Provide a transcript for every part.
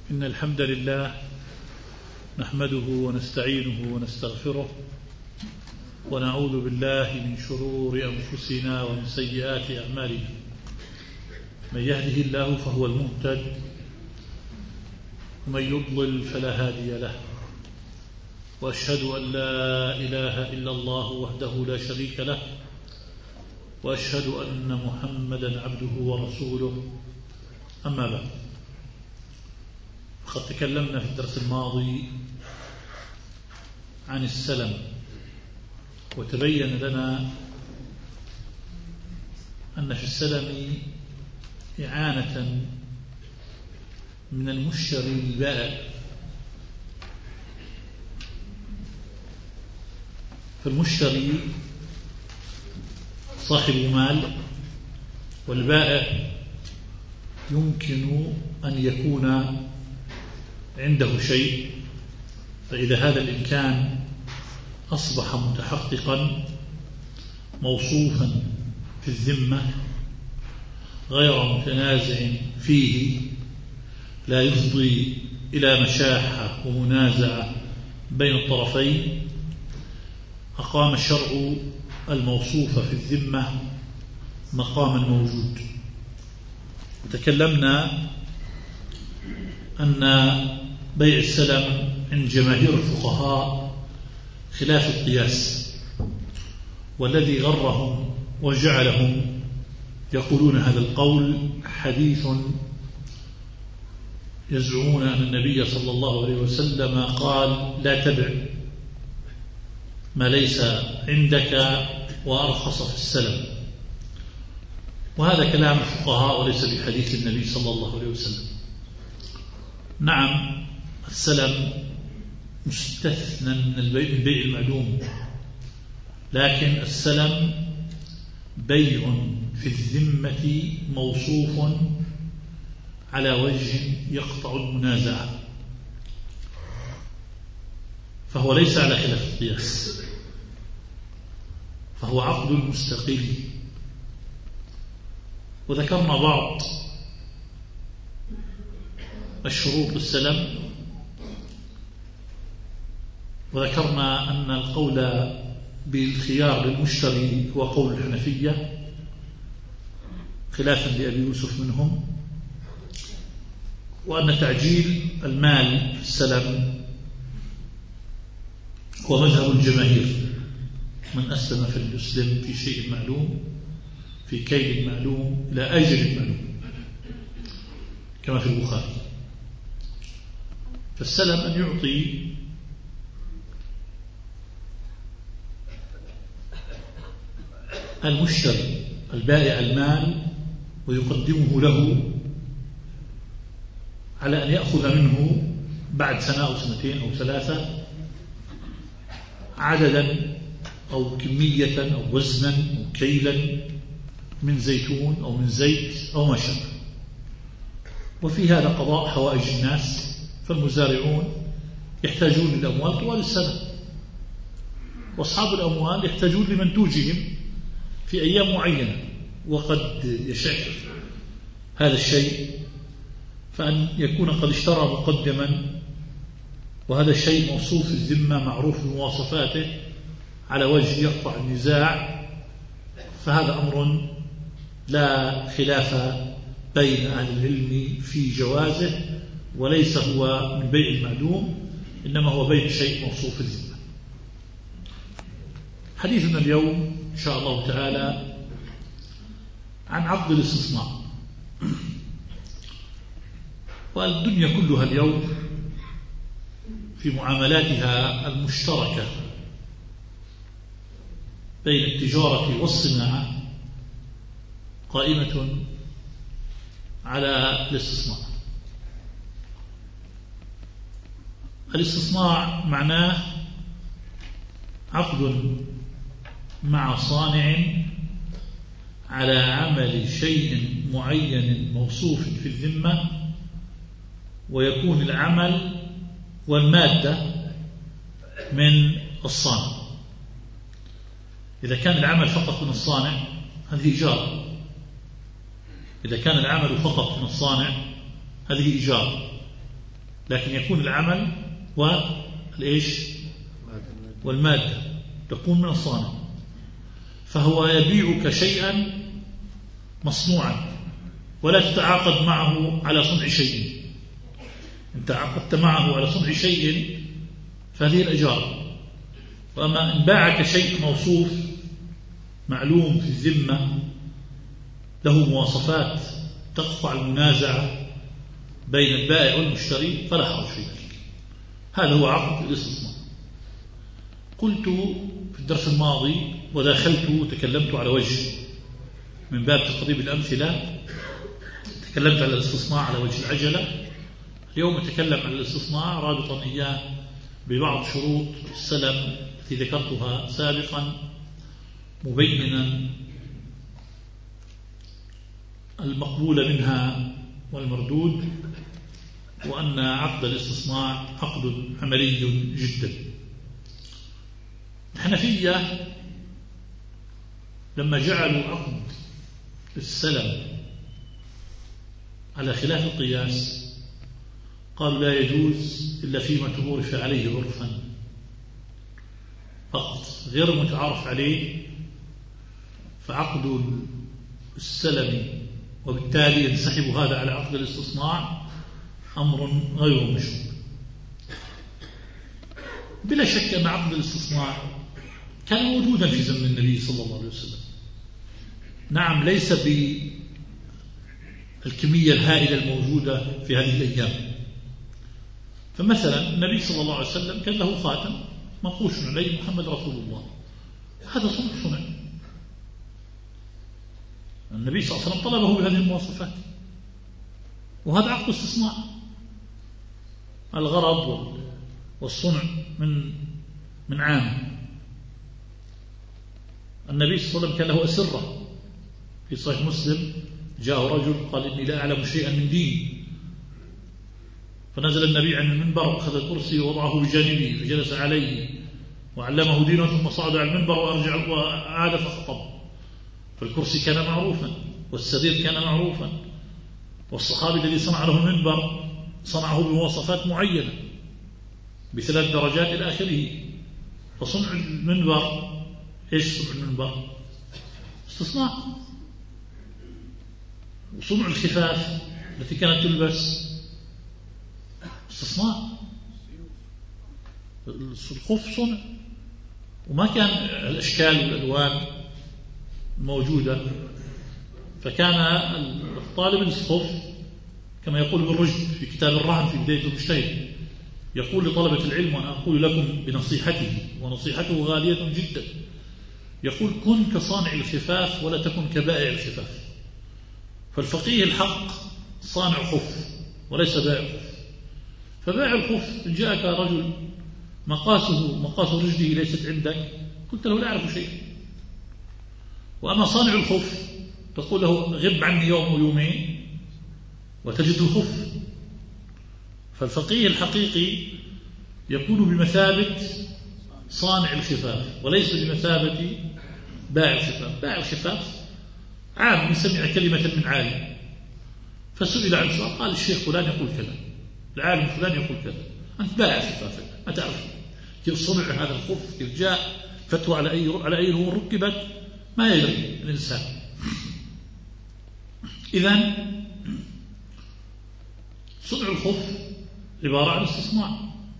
إن الحمد لله نحمده ونستعينه ونستغفره ونعوذ بالله من شرور أنفسنا ومن سيئات أعمالنا. من يهده الله فهو المهتد ومن يضلل فلا هادي له، وأشهد أن لا إله إلا الله وحده لا شريك له، وأشهد أن محمدا عبده ورسوله. أما بعد، قد تكلمنا في الدرس الماضي عن السلم، وتبين لنا أن في السلم إعانة من المشتري للبائع. فالمشتري صاحب مال، والبائع يمكن أن يكون عنده شيء، فإذا هذا الإمكان أصبح متحققا موصوفا في الذمة غير متنازع فيه، لا يفضي إلى مشاحة ومنازعة بين الطرفين، أقام الشرع الموصوف في الذمة مقام الموجود. وتكلمنا أن بيع السلم عند جماهير الفقهاء خلاف القياس، والذي غرهم وجعلهم يقولون هذا القول حديث يزعمون أن النبي صلى الله عليه وسلم قال: لا تبع ما ليس عندك وأرخص في السلم. وهذا كلام الفقهاء وليس بحديث النبي صلى الله عليه وسلم. نعم، السلم مستثنى من البيع المعلوم، لكن السلم بيع في الذمة موصوف على وجه يقطع المنازعة، فهو ليس على خلاف القياس، فهو عقد مستقل. وذكرنا بعض الشروط للسلم، وذكرنا أن القول بالخيار للمشتري هو قول الحنفية خلافا لأبي يوسف منهم، وأن تعجيل المال في السلم هو مذهب الجماهير، من أسلم فليسلم في شيء معلوم في كيل معلوم إلى أجل معلوم، كما في البخاري. فالسلم أن يعطي المشتري البائع المال ويقدمه له على أن يأخذ منه بعد سنة أو سنتين أو ثلاثة عددا أو كمية أو وزنا أو كيلا من زيتون أو من زيت أو ما شابه. وفي هذا قضاء حوائج الناس، فالمزارعون يحتاجون للأموال طوال السنة، وأصحاب الأموال يحتاجون لمنتوجهم في أيام معينة، وقد يشع هذا الشيء فأن يكون قد اشترى مقدما، وهذا الشيء موصوف في الذمة معروف بمواصفاته على وجه يقطع النزاع، فهذا أمر لا خلاف بين أهل العلم في جوازه، وليس هو من بيع المعلوم، إنما هو بيع شيء موصوف في الذمة. حديثنا اليوم إن شاء الله تعالى عن عقد الاستصناع. والدنيا كلها اليوم في معاملاتها المشتركة بين التجارة والصناعة قائمة على الاستصناع. الاستصناع معناه عقد مع صانع على عمل شيء معين موصوف في الذمة، ويكون العمل والمادة من الصانع. إذا كان العمل فقط من الصانع هذه إيجار، إذا كان العمل فقط من الصانع هذه إيجار. لكن يكون العمل والمادة تكون من الصانع، فهو يبيعك شيئا مصنوعا ولا تتعاقد معه على صنع شيء. إن تعاقدت معه على صنع شيء فهذه الأجارة. وأما إن باعك شيء موصوف معلوم في الذمة له مواصفات تقطع المنازعة بين البائع والمشتري فلا حرج في ذلك. هذا هو عقد الاستصناع. قلت في الدرس الماضي وداخلت وتكلمت على وجه من باب تقريب الأمثلة، تكلمت على الاستصناع على وجه العجلة. اليوم أتكلم عن الاستصناع رابطا إياه ببعض شروط السلم التي ذكرتها سابقا، مبينا المقبول منها والمردود، وأن عقد الاستصناع عقد عملي جدا. الحنفية لما جعلوا عقد السلم على خلاف القياس قالوا لا يجوز إلا فيما تعرف عليه عرفا فقط، غير متعارف عليه فعقد السلم وبالتالي ينسحب هذا على عقد الاستصناع أمر غير مشروع. بلا شك أن عقد الاستصناع كان موجودا في زمن النبي صلى الله عليه وسلم، نعم ليس بالكمية الهائلة الموجودة في هذه الأيام. فمثلا النبي صلى الله عليه وسلم كان له خاتم منقوش عليه محمد رسول الله، هذا صنع. النبي صلى الله عليه وسلم طلبه بهذه المواصفات، وهذا عقد استصناع. الغرض والصنع من عام. النبي صلى الله عليه وسلم كان له أسرة. في صحيح مسلم جاء رجل قال إني لا أعلم شيئا من دين، فنزل النبي عن المنبر وأخذ الكرسي ووضعه بجانبه فجلس عليه وعلمه دينه، ثم صعد على المنبر وأرجع وعاد فخطب. فالكرسي كان معروفا والسرير كان معروفا، والصحابي الذي صنع له المنبر صنعه بمواصفات معينة ب3 درجات إلى آخره. فصنع المنبر إيش صنع المنبر؟ استصناع. وصنع الخفاف التي كانت تلبس استصناع. الخف صنع، وما كان الأشكال والألوان موجودة، فكان الطالب الخف كما يقول ابن رشد في كتاب الرهن في بداية المجتهد، يقول لطلبة العلم وأنا أقول لكم بنصيحته ونصيحته غالية جدا، يقول كن كصانع الخفاف ولا تكن كبائع الخفاف. فالفقيه الحق صانع خف وليس بائع خف. فبائع الخف إن جاءك رجل مقاس رجله ليست عندك قلت له لا أعرف شيء. وأما صانع الخف تقول له غب عني يوم ويومين وتجد الخف. فالفقيه الحقيقي يكون بمثابة صانع الخفاف وليس بمثابة بائع الخفاف. بائع الخفاف عام سمع كلمة من عالم فسئل عن سؤال قال الشيخ فلان يقول كذا، العالم فلان يقول كذا. أنت بائع الخفاف ما تعرف كيف صنع هذا الخف، كيف جاء فتوى على أي نور ركبت، ما يدري الإنسان. إذن صنع الخف عبارة عن استصناع.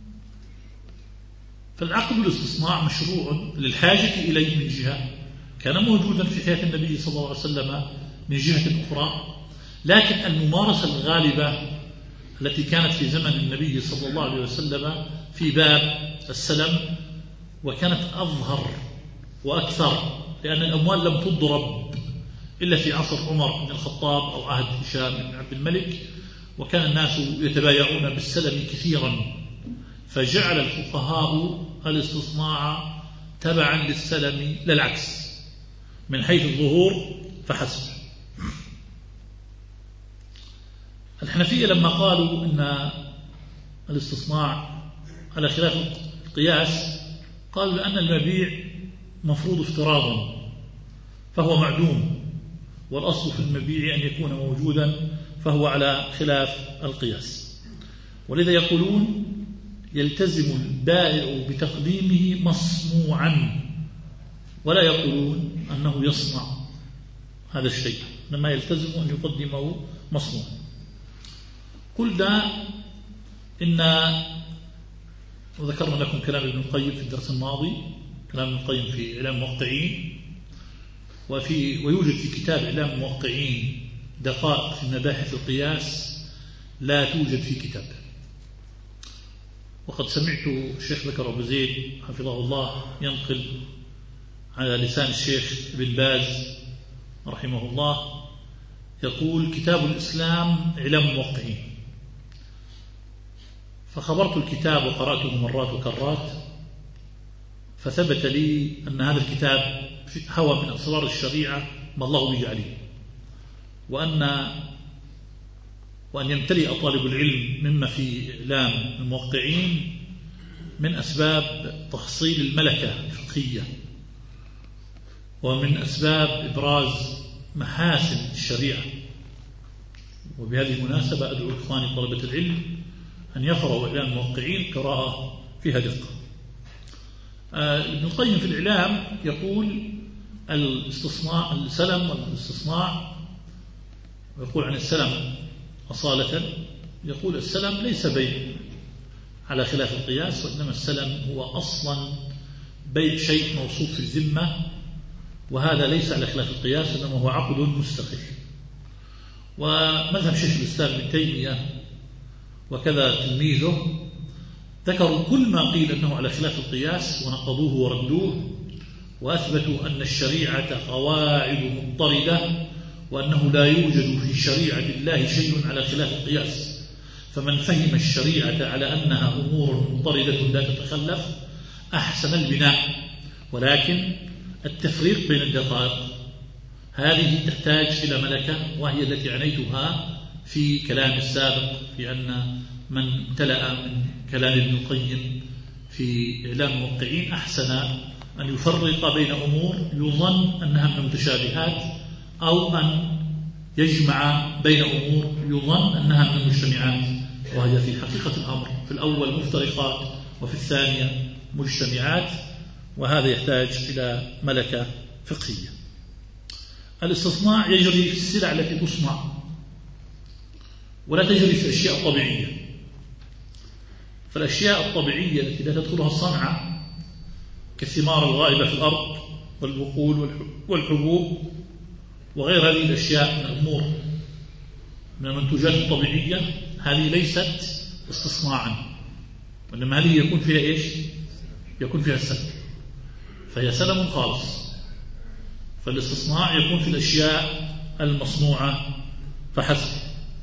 فالعقد الاستصناع مشروع للحاجة إليه من جهة، كان موجودا في حياة النبي صلى الله عليه وسلم من جهة أخرى، لكن الممارسة الغالبة التي كانت في زمن النبي صلى الله عليه وسلم في باب السلم وكانت أظهر وأكثر، لأن الأموال لم تضرب إلا في عصر عمر بن الخطاب أو عهد هشام بن عبد الملك، وكان الناس يتبايعون بالسلم كثيرا، فجعل الفقهاء الاستصناع تبعا للسلم لا العكس من حيث الظهور فحسب. الحنفية لما قالوا إن الاستصناع على خلاف القياس قالوا لأن المبيع مفروض افتراضا فهو معدوم، والأصل في المبيع أن يكون موجودا فهو على خلاف القياس. ولذا يقولون يلتزم البائع بتقديمه مصنوعا، ولا يقولون أنه يصنع هذا الشيء، إنما يلتزم أن يقدمه مصنوعا. قلنا إن وذكرنا لكم كلام ابن القيم في الدرس الماضي، كلام ابن القيم في إعلام الموقعين، ويوجد في كتاب إعلام الموقعين دقائق في مباحث القياس لا توجد في كتاب. وقد سمعت الشيخ بكر أبو زيد حفظه الله ينقل على لسان الشيخ ابن باز رحمه الله يقول: كتاب الإسلام إعلام الموقعين. فخبرت الكتاب وقرأته مرات وكرات، فثبت لي أن هذا الكتاب هو من أسرار الشريعة ما الله به عليه، وأن يمتلئ طالب العلم مما في إعلام الموقعين من أسباب تحصيل الملكة الفقهية، ومن أسباب إبراز محاسن الشريعة. وبهذه المناسبة أدعو إخواني طلبة العلم أن يقرأوا إعلام الموقعين قراءة فيها دقة. ابن القيم في الإعلام يقول الاستصناع السلم والاستصناع، ويقول عن السلم أصالة، يقول السلم ليس بيع على خلاف القياس، وإنما السلم هو أصلا بيع شيء موصوف في الذمة، وهذا ليس على خلاف القياس، إنما هو عقد مستقل. ومذهب شيخ الإسلام ابن تيمية وكذا تلميذه ذكروا كل ما قيل أنه على خلاف القياس ونقضوه وردوه، وأثبتوا أن الشريعة قواعد مضطردة، وأنه لا يوجد في شريعة الله شيء على خلاف القياس. فمن فهم الشريعة على أنها أمور مضطردة لا تتخلف أحسن البناء، ولكن التفريق بين الدقائق هذه تحتاج إلى ملكة، وهي التي عنيتها في كلام السابق، في أن من امتلأ من كلام ابن القيم في إعلام الموقعين أحسن أن يفرق بين أمور يظن أنها من المتشابهات، أو أن يجمع بين أمور يظن أنها من المجتمعات، وهي في حقيقة الأمر في الأول مفترقات وفي الثانية مجتمعات، وهذا يحتاج إلى ملكة فقهية. الاستصناع يجري في السلع التي تصنع، ولا تجري في الأشياء الطبيعية. فالأشياء الطبيعية التي لا تدخلها الصنعة كالثمار الغائبة في الأرض والبقول والحبوب وغير هذه الأشياء من الأمور من المنتوجات الطبيعية، هذه ليست استصناعا، وإنما هذه يكون فيها إيش؟ يكون فيها السلم، فهي سلم خالص. فالاستصناع يكون في الأشياء المصنوعة فحسب.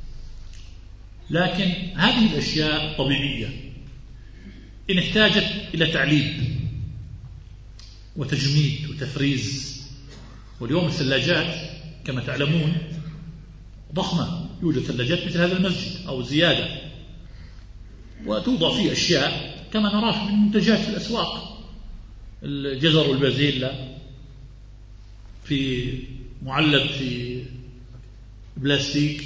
لكن هذه الأشياء الطبيعية إن احتاجت إلى تعليب وتجميد وتفريز، واليوم الثلاجات كما تعلمون ضخمة، يوجد ثلاجات مثل هذا المسجد أو زيادة، وتوضع فيه أشياء كما نراه من منتجات في الأسواق، الجزر والبازيلا في معلب في بلاستيك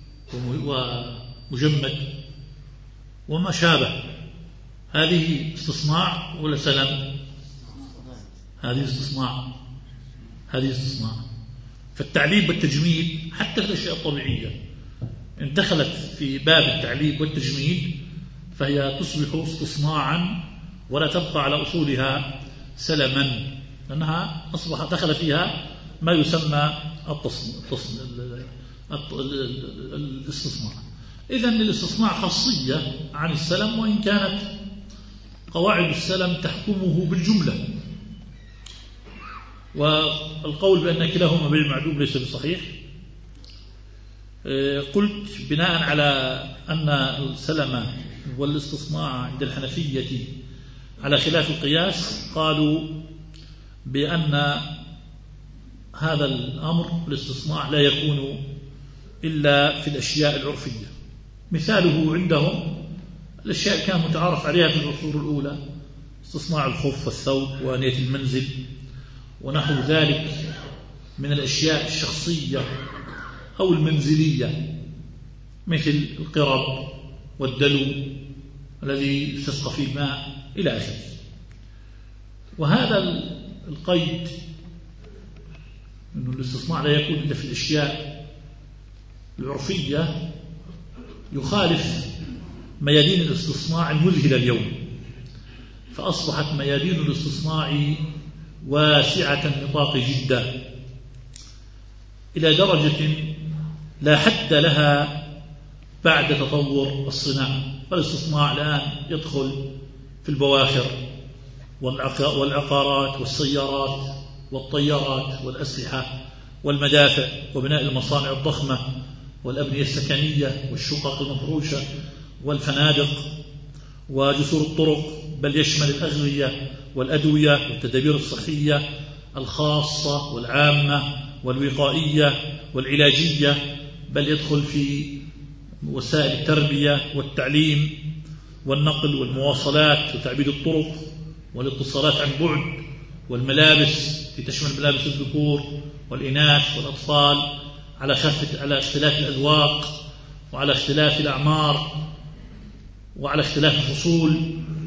ومجمد وما شابه. هذه استصناع ولا سلم؟ هذه استصناع. فالتعليب والتجميد حتى في الأشياء الطبيعية إن دخلت في باب التعليب والتجميد فهي تصبح استصناعا، ولا تبقى على أصولها سلما، لأنها أصبح دخل فيها ما يسمى الاستصناع. إذن الاستصناع خاصية عن السلم، وإن كانت قواعد السلم تحكمه بالجملة. والقول بأن كلاهما بيع معدوم ليس بصحيح. قلت بناء على أن السلم والاستصناع عند الحنفية على خلاف القياس، قالوا بأن هذا الأمر الاستصناع لا يكون إلا في الأشياء العرفية. مثاله عندهم الأشياء كان متعارف عليها في العصور الأولى، استصناع الخف والثوب وآنية المنزل ونحو ذلك من الأشياء الشخصية أو المنزلية، مثل القرب والدلو الذي يستسقى فيه الماء إلى آخره. وهذا القيد أنه الاستصناع لا يكون إلا في الأشياء العرفية يخالف ميادين الاستصناع المذهلة اليوم، فأصبحت ميادين الاستصناع واسعة النطاق جدا إلى درجة لا حد لها بعد تطور الصناعة. فالاستصناع الآن يدخل في البواخر والعقارات والسيارات والطيارات والأسلحة والمدافع وبناء المصانع الضخمة والأبنية السكنية والشقق المفروشة والفنادق وجسور الطرق، بل يشمل الأغذية والأدوية والتدابير الصحية الخاصة والعامة والوقائية والعلاجية، بل يدخل في وسائل التربية والتعليم والنقل والمواصلات وتعبيد الطرق والاتصالات عن بعد والملابس تشمل ملابس الذكور والإناث والأطفال على اختلاف الأذواق وعلى اختلاف الأعمار وعلى اختلاف الفصول.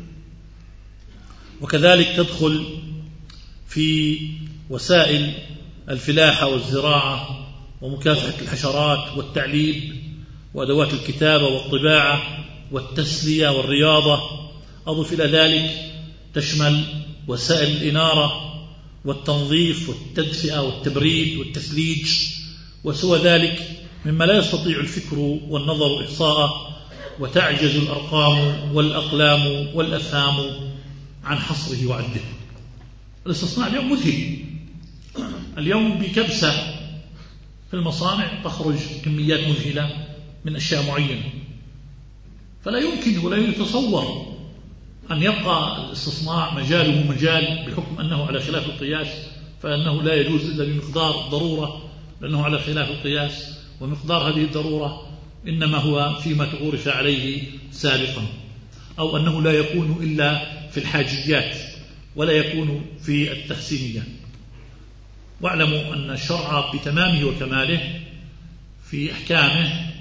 وكذلك تدخل في وسائل الفلاحة والزراعة ومكافحة الحشرات والتعليب وأدوات الكتابة والطباعة والتسلية والرياضة. أضف إلى ذلك تشمل وسائل الإنارة والتنظيف والتدفئة والتبريد والتثليج وسوى ذلك مما لا يستطيع الفكر والنظر إحصاءه، وتعجز الأرقام والأقلام والأفهام عن حصره وعده. الاستصناع اليوم مذهل. اليوم بكبسة في المصانع تخرج كميات مذهلة من أشياء معينة، فلا يمكن ولا يتصور أن يبقى الاستصناع مجاله مجال بحكم أنه على خلاف القياس، فأنه لا يجوز إلا بمقدار ضرورة لأنه على خلاف القياس، ومقدار هذه الضرورة إنما هو فيما تعرف عليه سابقا، أو أنه لا يكون إلا في الحاجيات ولا يكون في التحسينيات. واعلموا أن الشرع بتمامه وكماله في أحكامه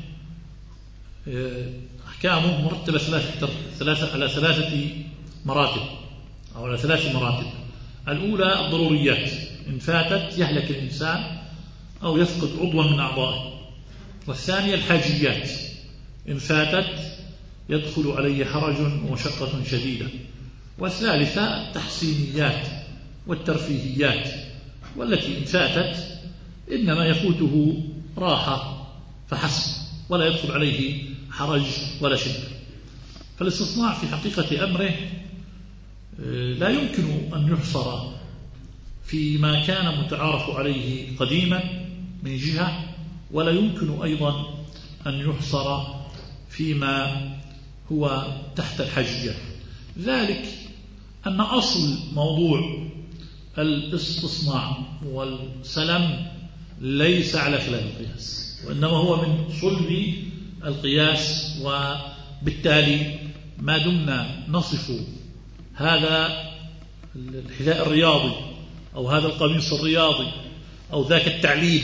مرتبة على ثلاثة مراتب أو على 3 مراتب. الأولى الضروريات، إن فاتت يهلك الإنسان أو يفقد عضوا من أعضائه. والثانية الحاجيات، إن فاتت يدخل عليه حرج ومشقة شديدة. والثالثة التحسينيات والترفيهيات، والتي إن فاتت إنما يفوته راحة فحسب ولا يدخل عليه حرج ولا شدة. فالاستصناع في حقيقة أمره لا يمكن أن يحصر فيما كان متعارف عليه قديما من جهة، ولا يمكن أيضا أن يحصر فيما هو تحت الحاجيات. ذلك أن أصل موضوع الاستصناع والسلم ليس على خلاف القياس، وإنما هو من صلب القياس. وبالتالي ما دمنا نصف هذا الحذاء الرياضي أو هذا القميص الرياضي أو ذاك التعليب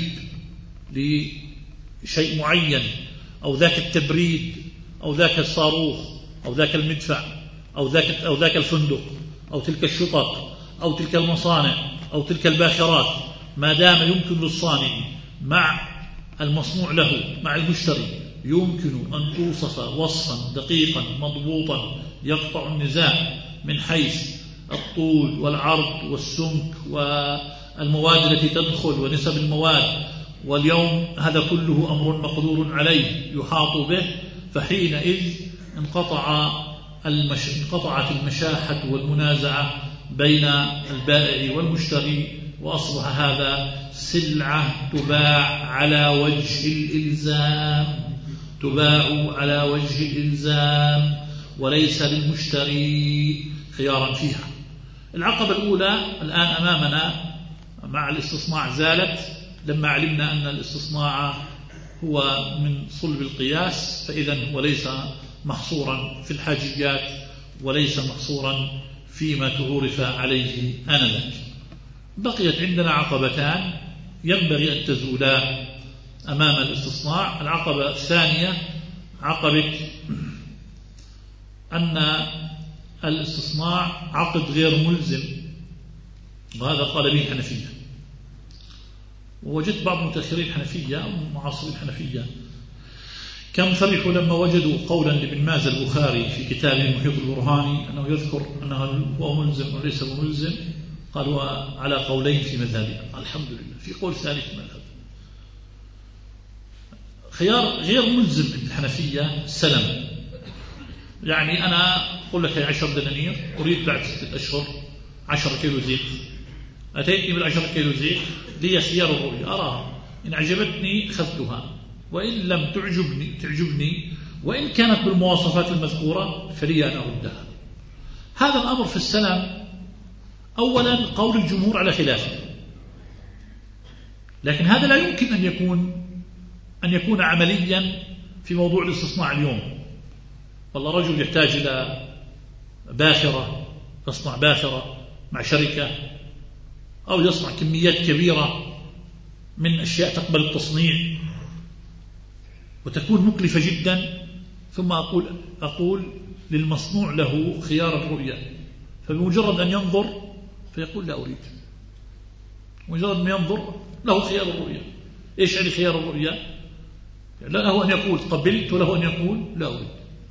لشيء معين أو ذاك التبريد أو ذاك الصاروخ أو ذاك المدفع أو ذاك الفندق أو تلك الشقق أو تلك المصانع أو تلك الباخرات، ما دام يمكن للصانع مع المصنوع له مع المشتري يمكن أن توصف وصفا دقيقا مضبوطا يقطع النزاع من حيث الطول والعرض والسمك والمواد التي تدخل ونسب المواد، واليوم هذا كله أمر مقدور عليه يحاط به، فحينئذ انقطعت المشاحة والمنازعة بين البائع والمشتري، وأصبح هذا سلعة تباع على وجه الإلزام وليس للمشتري خيارا فيها. العقبة الأولى الآن أمامنا مع الاستصناع زالت لما علمنا أن الاستصناع هو من صلب القياس، فإذا هو ليس محصورا في الحاجيات وليس محصورا فيما تعرف عليه آنذاك. بقيت عندنا عقبتان ينبغي أن تزولا أمام الاستصناع. العقبة الثانية عقبة أن الاستصناع عقد غير ملزم، وهذا قال به الحنفية. ووجدت بعض متأخرين الحنفية أو معاصرين الحنفية كانوا فرحوا لما وجدوا قولا لابن مازن البخاري في كتابه المحيط البرهاني أنه يذكر أنه هو ملزم وليس ملزم، قالوا على قولين في مذهبه. الحمد لله، في قول ثالث في مذهب. خيار غير ملزم عند الحنفية سلم، يعني أنا أقول لك 10 دنانير أريد بعد 6 أشهر 10 كيلو زيت، أتيتني بال10 كيلو زيت، لي خيار الرؤية أراها، إن عجبتني أخذتها وإن لم تعجبني وإن كانت بالمواصفات المذكورة فلي أن أردها. هذا الأمر في السلم أولا قول الجمهور على خلافه، لكن هذا لا يمكن أن يكون عمليا في موضوع الاستصناع اليوم. والله رجل يحتاج إلى باخرة، يصنع باخرة مع شركة، أو يصنع كميات كبيرة من أشياء تقبل التصنيع وتكون مكلفة جدا، ثم أقول للمصنوع له خيار الرؤية، فبمجرد أن ينظر فيقول لا أريد، مجرد أن ينظر له خيار الرؤية. إيش يعني خيار الرؤية؟ لا له أن يقول قبلت وله أن يقول لا أريد.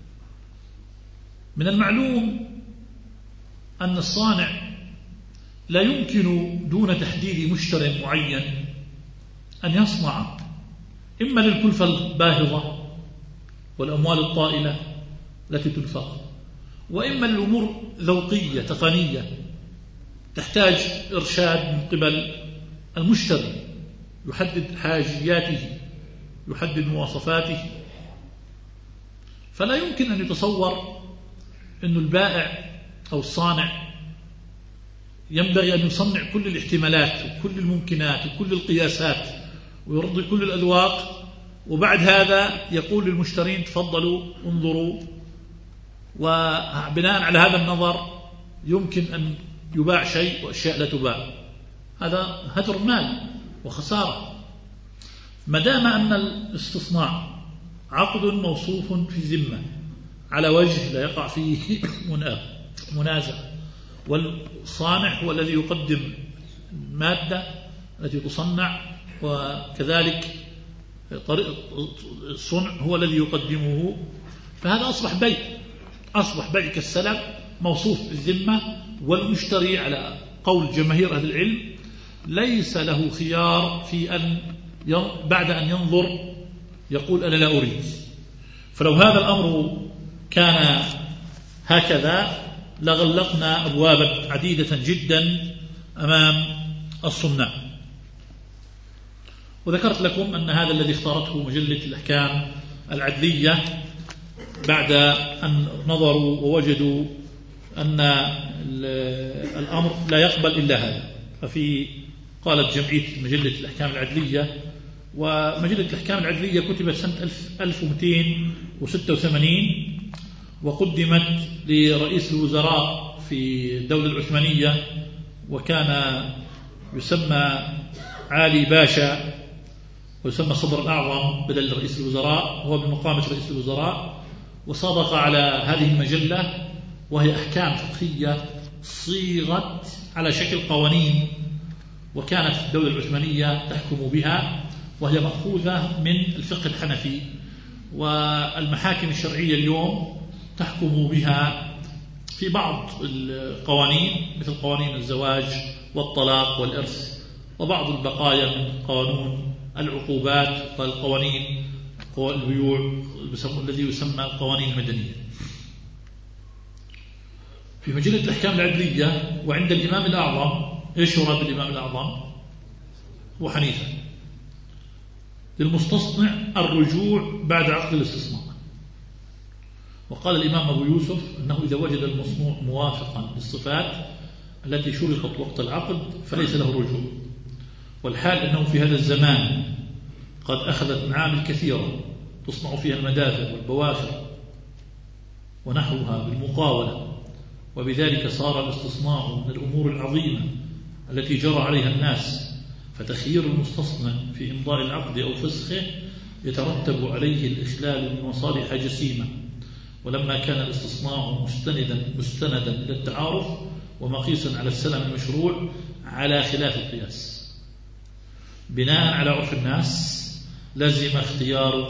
من المعلوم أن الصانع لا يمكن دون تحديد مشتري معين أن يصنع إما للكلفة الباهظة والأموال الطائلة التي تنفق، وإما للأمور ذوقية تقنية تحتاج إرشاد من قبل المشتري، يحدد حاجياته، يحدد مواصفاته. فلا يمكن أن يتصور أن البائع أو الصانع ينبغي أن يصنع كل الاحتمالات وكل الممكنات وكل القياسات ويرضي كل الأذواق، وبعد هذا يقول للمشترين تفضلوا انظروا، وبناء على هذا النظر يمكن أن يباع شيء وأشياء لا تباع. هذا هدر مال وخسارة. ما دام أن الاستصناع عقد موصوف في ذمة على وجه لا يقع فيه منازع، والصانع هو الذي يقدم المادة التي تصنع، وكذلك طريق الصنع هو الذي يقدمه، فهذا أصبح بيع كالسلم موصوف بالذمة، والمشتري على قول جماهير أهل العلم ليس له خيار في أن بعد أن ينظر يقول أنا لا أريد. فلو هذا الأمر كان هكذا لغلقنا أبوابا عديدة جدا أمام الصناع. وذكرت لكم أن هذا الذي اختارته مجلة الأحكام العدلية بعد أن نظروا ووجدوا أن الأمر لا يقبل إلا هذا. قالت جمعية مجلة الأحكام العدلية، ومجلة الأحكام العدلية كتبت سنة 1286 وقدمت لرئيس الوزراء في الدولة العثمانية، وكان يسمى علي باشا ويسمى صدر الأعظم بدل رئيس الوزراء، هو بمقامة رئيس الوزراء. وصادق على هذه المجلة، وهي أحكام فقهية صيغت على شكل قوانين، وكانت الدولة العثمانية تحكم بها، وهي مأخوذة من الفقه الحنفي، والمحاكم الشرعية اليوم تحكم بها في بعض القوانين مثل قوانين الزواج والطلاق والإرث، وبعض البقايا من قانون العقوبات والقوانين البيوع الذي يسمى القوانين المدنية. في مجلة الأحكام العدلية وعند الإمام الأعظم، إيش يراد بالإمام الأعظم؟ هو حنيفة، للمستصنع الرجوع بعد عقد الاستصناع. وقال الإمام أبو يوسف أنه إذا وجد المصنوع موافقا للصفات التي شرطت وقت العقد فليس له رجوع، والحال أنه في هذا الزمان قد أخذت معامل كثيرة تصنع فيها المدافع والبوافر ونحوها بالمقاولة، وبذلك صار الاستصناع من الأمور العظيمة التي جرى عليها الناس، فتخيير المستصنع في إمضاء العقد أو فسخه يترتب عليه الإخلال من مصالح جسيمة، ولما كان الاستصناع مستندا إلى التعارف ومقيسا على السلم المشروع على خلاف القياس، بناء على عرف الناس لزم اختيار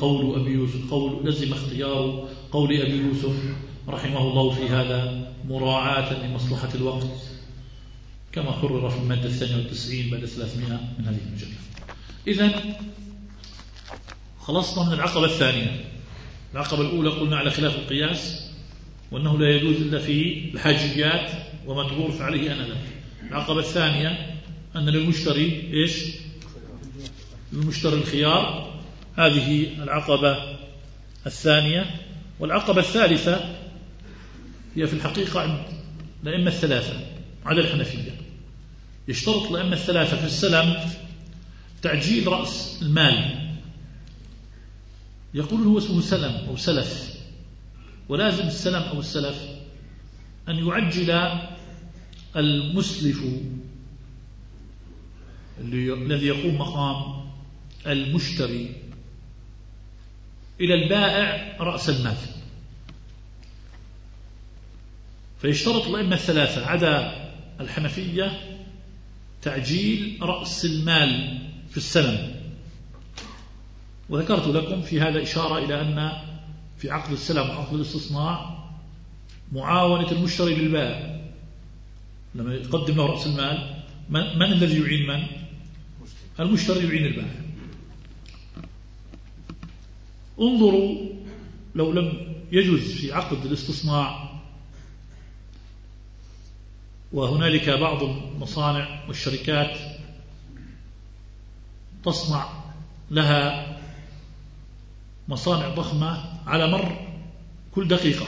قول أبي يوسف رحمه الله في هذا مراعاة لمصلحة الوقت، كما حرر في المادة 92 بعد 300 من هذه المجلة. إذن خلصنا من العقبة الثانية. العقبة الأولى قلنا على خلاف القياس وأنه لا يجوز إلا في الحاجيات وما تعرف عليه آنذاك. العقبة الثانية أن للمشتري إيش؟ للمشتري الخيار. هذه العقبة الثانية. والعقبة الثالثة هي في الحقيقة عند الأئمة الثلاثة على الحنفية. يشترط الأئمة الثلاثة في السلم تعجيل رأس المال، يقول هو اسمه سلم أو سلف، ولازم السلم أو السلف أن يعجل المسلف الذي يقوم مقام المشتري إلى البائع رأس المال. فيشترط الأئمة الثلاثة عدا الحنفية تعجيل رأس المال في السلم. وذكرت لكم في هذا إشارة إلى أن في عقد السلم وعقد الاستصناع معاونة المشتري للبائع. لما يقدم له رأس المال من الذي يعين من؟ المشتري يعين البائع. انظروا لو لم يجوز في عقد الاستصناع، وهنالك بعض المصانع والشركات تصنع لها مصانع ضخمة على مر كل دقيقة.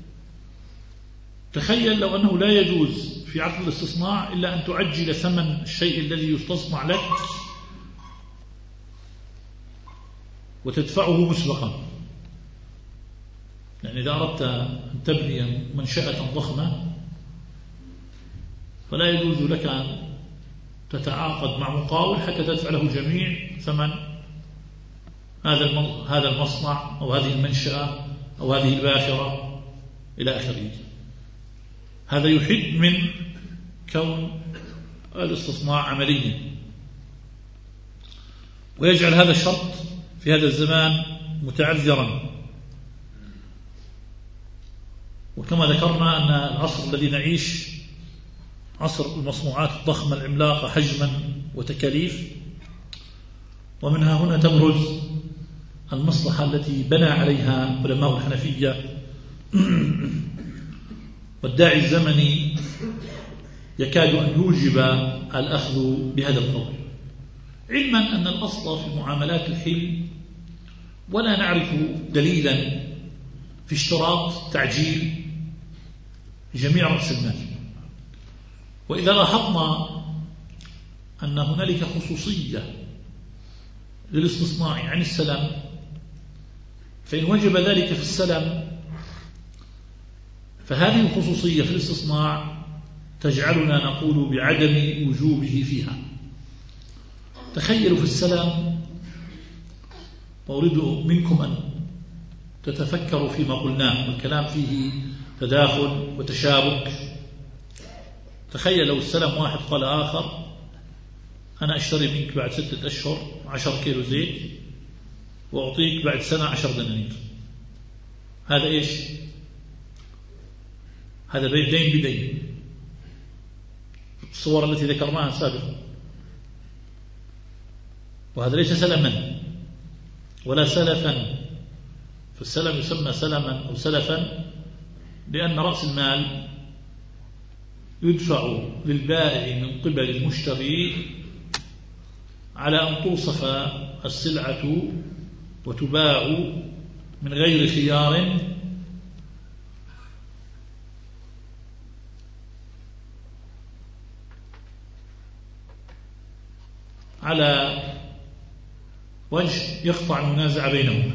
تخيل لو أنه لا يجوز في عقد الاستصناع إلا أن تعجل ثمن الشيء الذي يستصنع لك وتدفعه مسبقا. يعني إذا أردت أن تبني منشأة ضخمة فلا يجوز لك أن تتعاقد مع مقاول حتى تدفع له جميع ثمن هذا المصنع أو هذه المنشأة أو هذه الباخرة إلى آخره. هذا يحد من كون الاستصناع عمليا، ويجعل هذا الشرط في هذا الزمان متعذرا. وكما ذكرنا أن العصر الذي نعيش عصر المصنوعات الضخمة العملاقة حجما وتكاليف، ومنها هنا تبرز المصلحة التي بنى عليها علماء الحنفية. والداعي الزمني يكاد أن يوجب الأخذ بهذا القول، علما أن الأصل في معاملات الحل ولا نعرف دليلا في اشتراط تعجيل جميع رأس المال. وإذا لاحظنا أن هنالك خصوصية للاستصناع عن السلم، فإن وجب ذلك في السلم فهذه الخصوصية في الاستصناع تجعلنا نقول بعدم وجوبه فيها. تخيلوا في السلم، وأريد منكم أن تتفكروا فيما قلناه والكلام فيه تداخل وتشابك. تخيل لو السلم واحد قال آخر أنا أشتري منك بعد 6 أشهر 10 كيلو زيت وأعطيك بعد سنة 10 دنانير. هذا إيش؟ هذا دين بدين، الصور التي ذكرناها سابقا. وهذا ليس سلما ولا سلفا. فالسلم يسمى سلما أو سلفا لأن رأس المال يدفع للبائع من قبل المشتري على أن توصف السلعة وتباع من غير خيار على وجه يقطع المنازع بينهما.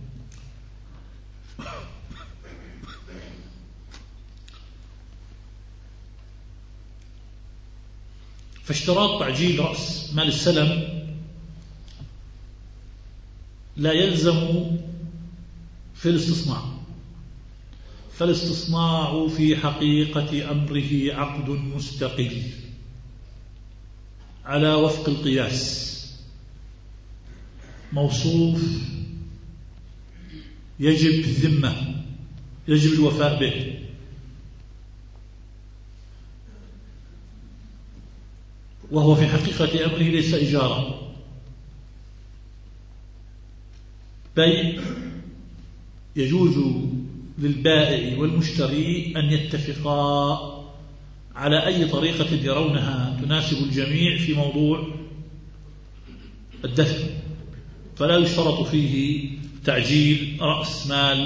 فاشتراط تعجيل رأس مال السلم لا يلزم في الاستصناع، فالاستصناع في حقيقة أمره عقد مستقل على وفق القياس، موصوف يجب الذمة، يجب الوفاء به، وهو في حقيقة أمره ليس إجارة، بل يجوز للبائع والمشتري أن يتفقا على أي طريقة يرونها تناسب الجميع في موضوع الدفع، فلا يشترط فيه تعجيل رأس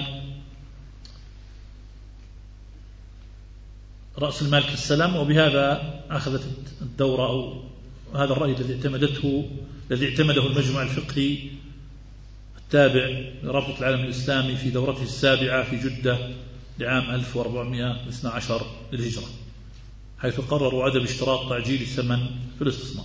المال كالسلم. وبهذا أخذت الدورة أو هذا الرأي الذي اعتمده المجمع الفقهي التابع لرابطة العالم الإسلامي في دورته السابعة في جدة لعام 1412 للهجرة، حيث قرروا عدم اشتراط تعجيل الثمن في الاستصناع.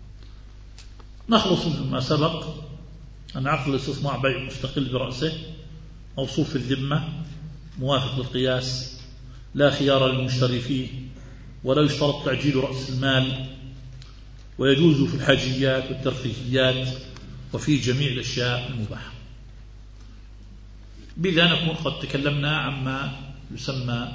نخلص مما سبق أن عقد الاستصناع بيع مستقل برأسه، موصوف في الذمة، موافق للقياس، لا خيار للمشتري فيه، ولا يشترط تعجيل رأس المال، ويجوز في الحاجيات والترفيهيات وفي جميع الأشياء المباحة. بذا نكون قد تكلمنا عما يسمى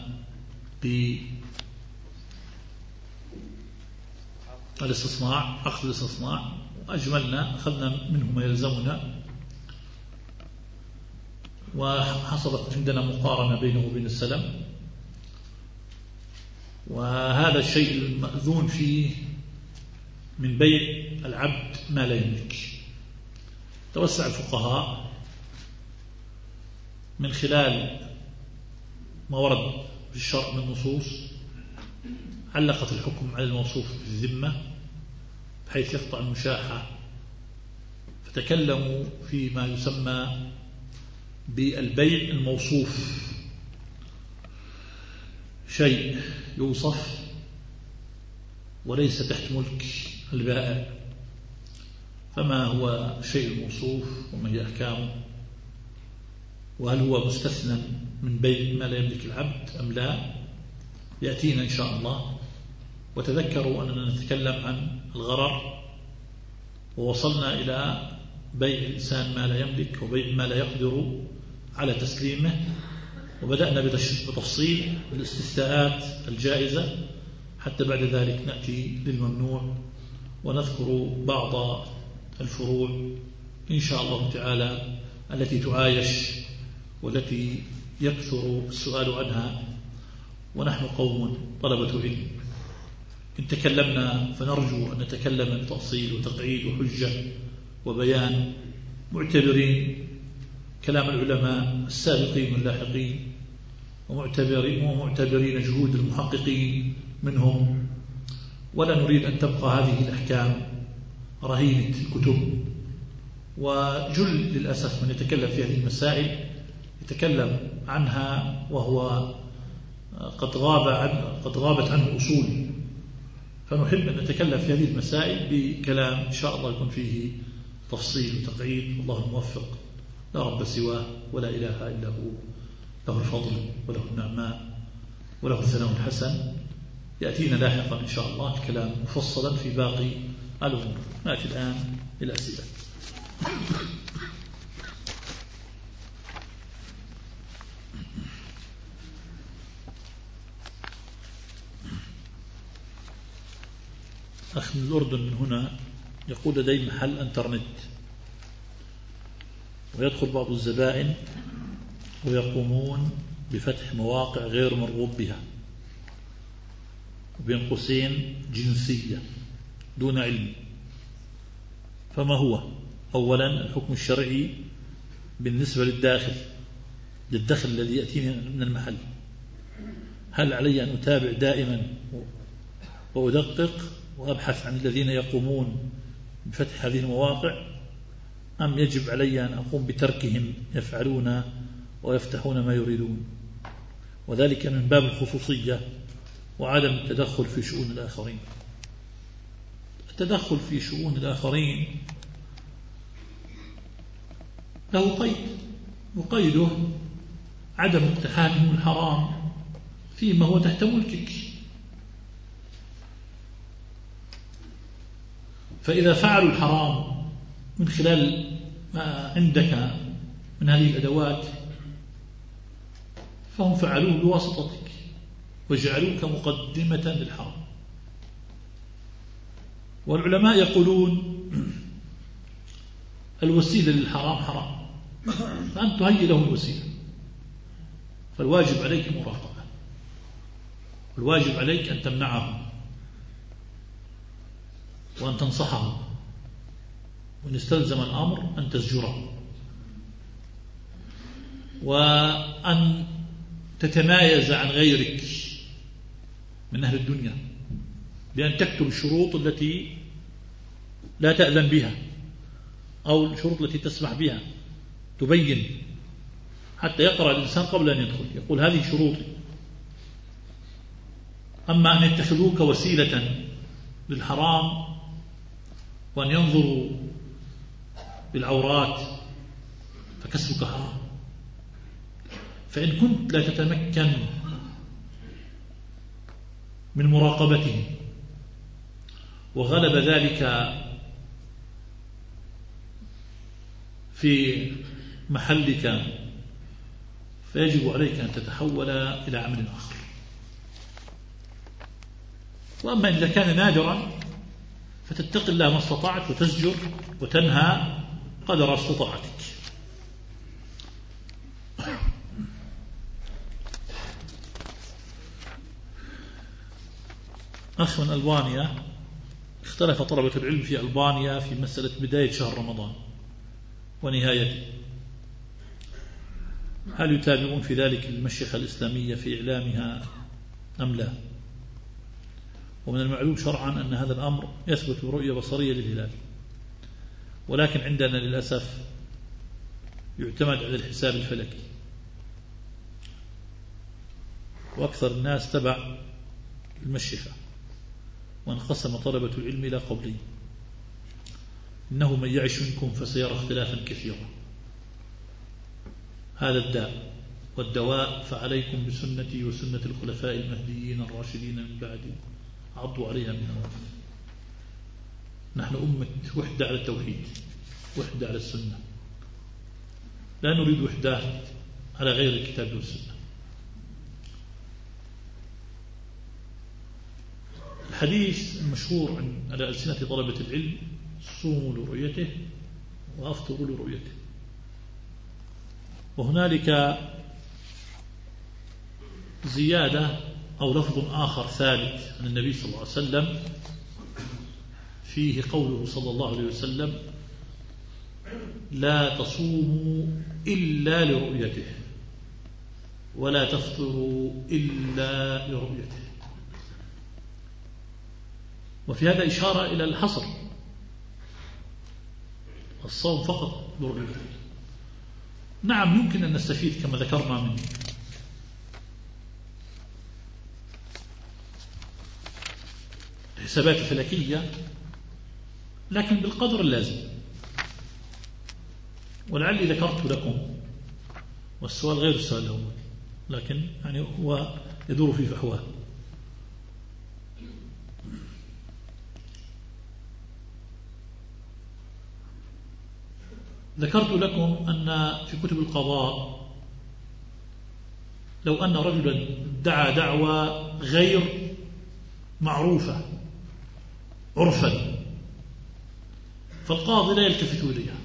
بالاستصناع، عقد الاستصناع، وأجملنا أخذنا منه ما يلزمنا، وحصلت عندنا مقارنة بينه وبين السلم. وهذا الشيء المأذون فيه من بيع العبد ما لا يملك. توسع الفقهاء من خلال ما ورد في الشرع من نصوص علقت الحكم على الموصوف بالذمة بحيث يقطع المشاحة، فتكلموا فيما يسمى بالبيع الموصوف، شيء يوصف وليس تحت ملك البائع، فما هو الشيء الموصوف وما هي أحكامه، وهل هو مستثنى من بيع ما لا يملك العبد أم لا، يأتينا إن شاء الله. وتذكروا أننا نتكلم عن الغرر، ووصلنا إلى بيع الإنسان ما لا يملك وبيع ما لا يقدر على تسليمه، وبدأنا بتفصيل الاستثناءات الجائزة، حتى بعد ذلك نأتي للممنوع ونذكر بعض الفروع إن شاء الله تعالى التي تعايش والتي يكثر السؤال عنها، ونحن قوم طلبة علم، إن تكلمنا فنرجو أن نتكلم بتأصيل وتقعيد وحجة وبيان، معتبرين كلام العلماء السابقين واللاحقين، ومعتبرين جهود المحققين منهم، ولا نريد أن تبقى هذه الأحكام رهينة الكتب. وجل للأسف من يتكلم في هذه المسائل يتكلم عنها وهو قد غابت عنه أصول، فنحب أن نتكلم في هذه المسائل بكلام إن شاء الله يكون فيه تفصيل وتقعيد، والله الموفق، لا رب سواه ولا إله إلا هو، له الفضل وله النعماء وله الثناء الحسن. يأتينا لاحقا إن شاء الله الكلام مفصلا في باقي الأمور. نأتي الآن إلى الأسئلة. أخ من الأردن من هنا يقول لدي محل انترنت، ويدخل بعض الزبائن ويقومون بفتح مواقع غير مرغوب بها، وبين قوسين جنسية دون علم، فما هو أولا الحكم الشرعي بالنسبة للدخل الذي يأتيني من المحل؟ هل علي أن أتابع دائما وأدقق وأبحث عن الذين يقومون بفتح هذه المواقع، أم يجب علي أن أقوم بتركهم يفعلون ويفتحون ما يريدون؟ وذلك من باب الخصوصية وعدم التدخل في شؤون الآخرين. التدخل في شؤون الآخرين له قيد، وقيده عدم اقتحامهم الحرام فيما هو تحت ملكك. فإذا فعلوا الحرام من خلال ما عندك من هذه الأدوات فهم فعلوه بواسطتك وجعلوك مقدمة للحرام. والعلماء يقولون الوسيلة للحرام حرام، فأنت تهيئ له الوسيلة، فالواجب عليك مراقبة، والواجب عليك أن تمنعه وأن تنصحه، وإن استلزم الأمر أن تزجره، وأن تتمايز عن غيرك من أهل الدنيا بأن تكتب الشروط التي لا تأذن بها أو الشروط التي تسمح بها، تبين حتى يقرأ الإنسان قبل أن يدخل، يقول هذه شروطي. أما أن يتخذوك وسيلة للحرام وأن ينظروا بالعورات فكسبك حرام. فإن كنت لا تتمكن من مراقبته وغلب ذلك في محلك فيجب عليك أن تتحول إلى عمل آخر. وأما إذا كان نادرا فتتقي الله ما استطعت وتزجر وتنهى قدر استطاعتك. أخ من ألبانيا: اختلف طلبة العلم في ألبانيا في مسألة بداية شهر رمضان ونهايته، هل يتابعون في ذلك المشيخة الإسلامية في إعلامها أم لا؟ ومن المعلوم شرعا أن هذا الأمر يثبت برؤية بصرية للهلال، ولكن عندنا للأسف يعتمد على الحساب الفلكي، وأكثر الناس تبع المشيخة. وانقسم طلبة العلم إلى قولين: إنه من يعش منكم فسيرى اختلافا كثيرا، هذا الداء، والدواء فعليكم بسنتي وسنة الخلفاء المهديين الراشدين من بعدي عضوا عليها بالنواجذ. نحن أمة وحدة على التوحيد، وحدة على السنة، لا نريد وحدة على غير الكتاب والسنة. الحديث المشهور على ألسنة طلبة العلم: صوموا لرؤيته وأفطروا لرؤيته. وهنالك زيادة أو لفظ آخر ثالث عن النبي صلى الله عليه وسلم فيه قوله صلى الله عليه وسلم: لا تصوموا إلا لرؤيته ولا تفطروا إلا لرؤيته. وفي هذا إشارة إلى الحصر، الصوم فقط لرؤيته. نعم يمكن أن نستفيد كما ذكرنا من الحسابات الفلكية، لكن بالقدر اللازم. ولعلي ذكرت لكم، والسؤال غير السؤال الأول، لكن يعني هو يدور في فحواه. ذكرت لكم أن في كتب القضاء لو أن رجلا دعا دعوة غير معروفة عرفا فالقاضي لا يلتفت إليها،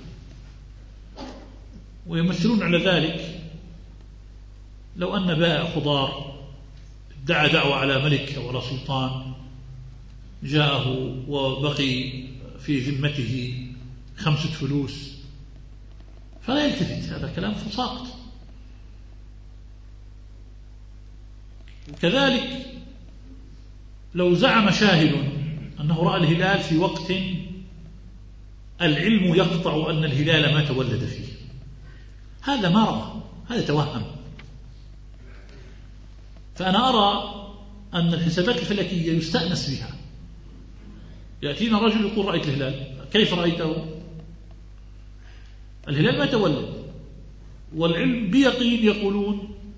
ويمثلون على ذلك لو أن بائع خضار دعا دعوة على ملك أو على سلطان، جاءه وبقي في ذمته 5 فلوس فلا يلتفت، هذا كلام ساقط. وكذلك لو زعم شاهد أنه رأى الهلال في وقت العلم يقطع أن الهلال ما تولد فيه، هذا ما رأى، هذا توهم. فأنا أرى أن الحسابات الفلكية يستأنس بها. يأتينا رجل يقول رأيت الهلال، كيف رأيته؟ الهلال ما تولد، والعلم بيقين يقولون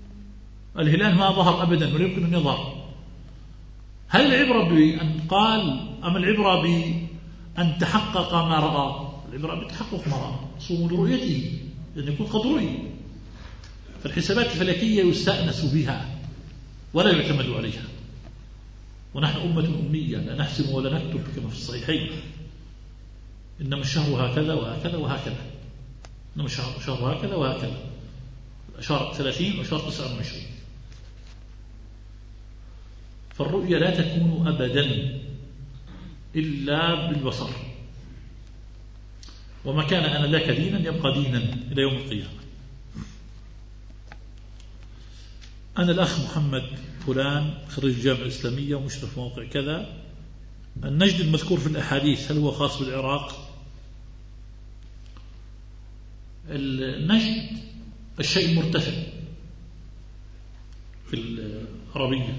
الهلال ما ظهر أبدا ولا يمكن أن يظهر. هل العبرة بأن قال أم العبرة بأن تحقق ما رأى؟ العبرة بتحقق ما رأى، صوموا لرؤيته لأن يكون قد رؤي. فالحسابات الفلكية يستأنس بها ولا يعتمد عليها. ونحن أمة أمية لا نحسب ولا نكتب كما في الصحيحين، إنما الشهر هكذا وهكذا وهكذا، إنما الشهر هكذا وهكذا، أشار 30 وأشار 29. فالرؤية لا تكون أبدا إلا بالبصر، وما كان آنذاك دينا يبقى دينا إلى يوم القيامة. أنا الأخ محمد فلان خريج الجامعة الإسلامية ومشرف موقع كذا. النجد المذكور في الأحاديث هل هو خاص بالعراق؟ النجد الشيء المرتفع في العربية.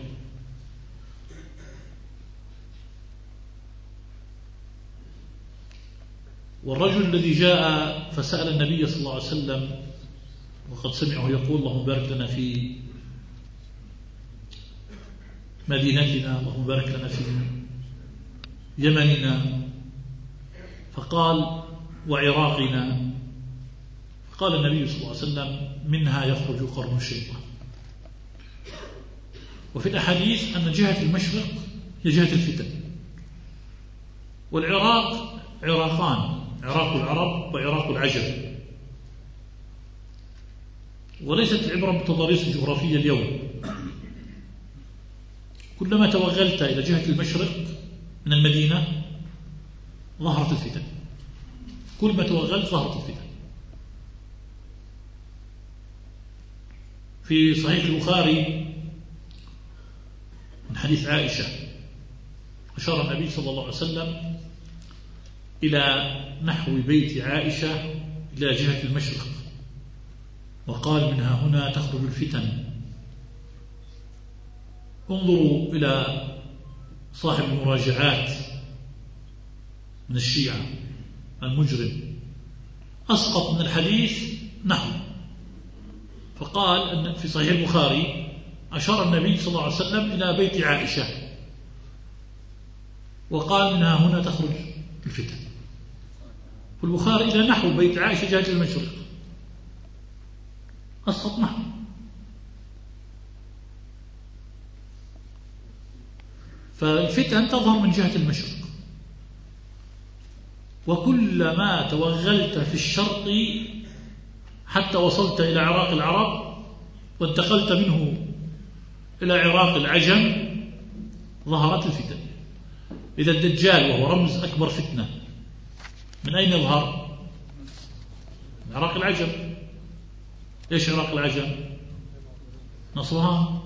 والرجل الذي جاء فسأل النبي صلى الله عليه وسلم وقد سمعه يقول اللهم بارك لنا في مدينتنا، اللهم بارك لنا في يمننا، فقال وعراقنا، فقال النبي صلى الله عليه وسلم منها يخرج قرن الشيطان. وفي الأحاديث أن جهة المشرق هي جهة الفتن، والعراق عراقان، عراق العرب وعراق العجم. وليست العبرة بالتضاريس الجغرافية اليوم، كلما توغلت إلى جهة المشرق من المدينة ظهرت الفتن، كل ما توغلت ظهرت الفتن. في صحيح البخاري من حديث عائشة أشار النبي صلى الله عليه وسلم إلى نحو بيت عائشة إلى جهة المشرق، وقال منها هنا تخرج الفتن. انظروا إلى صاحب المراجعات من الشيعة المجرم، أسقط من الحديث نحو، فقال أن في صحيح البخاري أشار النبي صلى الله عليه وسلم إلى بيت عائشة وقال منها هنا تخرج الفتن. في البخاري إلى نحو بيت عائشة جهة المشرق، أسقط نحو. فالفتن تظهر من جهة المشرق، وكلما توغلت في الشرق حتى وصلت إلى عراق العرب وانتقلت منه إلى عراق العجم ظهرت الفتن. إذا الدجال وهو رمز أكبر فتنة من أين يظهر؟ من عراق العجم. إيش عراق العجم؟ نصرها.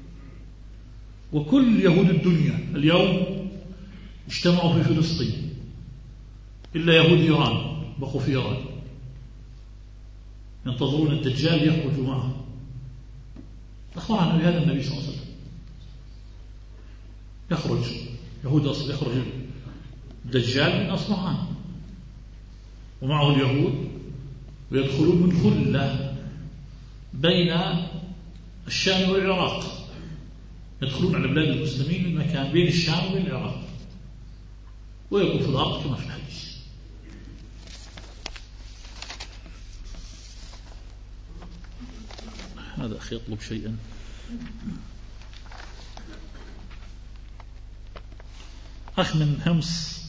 وكل يهود الدنيا اليوم اجتمعوا في فلسطين إلا يهود إيران بقوا في إيران ينتظرون الدجال يخرج معه. أخبر عن هذا النبي صلى الله عليه وسلم، يخرج يهود يخرج الدجال من أصبحان ومعه اليهود، ويدخلون من خلة بين الشام والعراق، يدخلون على بلاد المسلمين من مكان بين الشام والعراق، ويكون في الأرض كما في الحديث. هذا أخي يطلب شيئا. أخ من حمص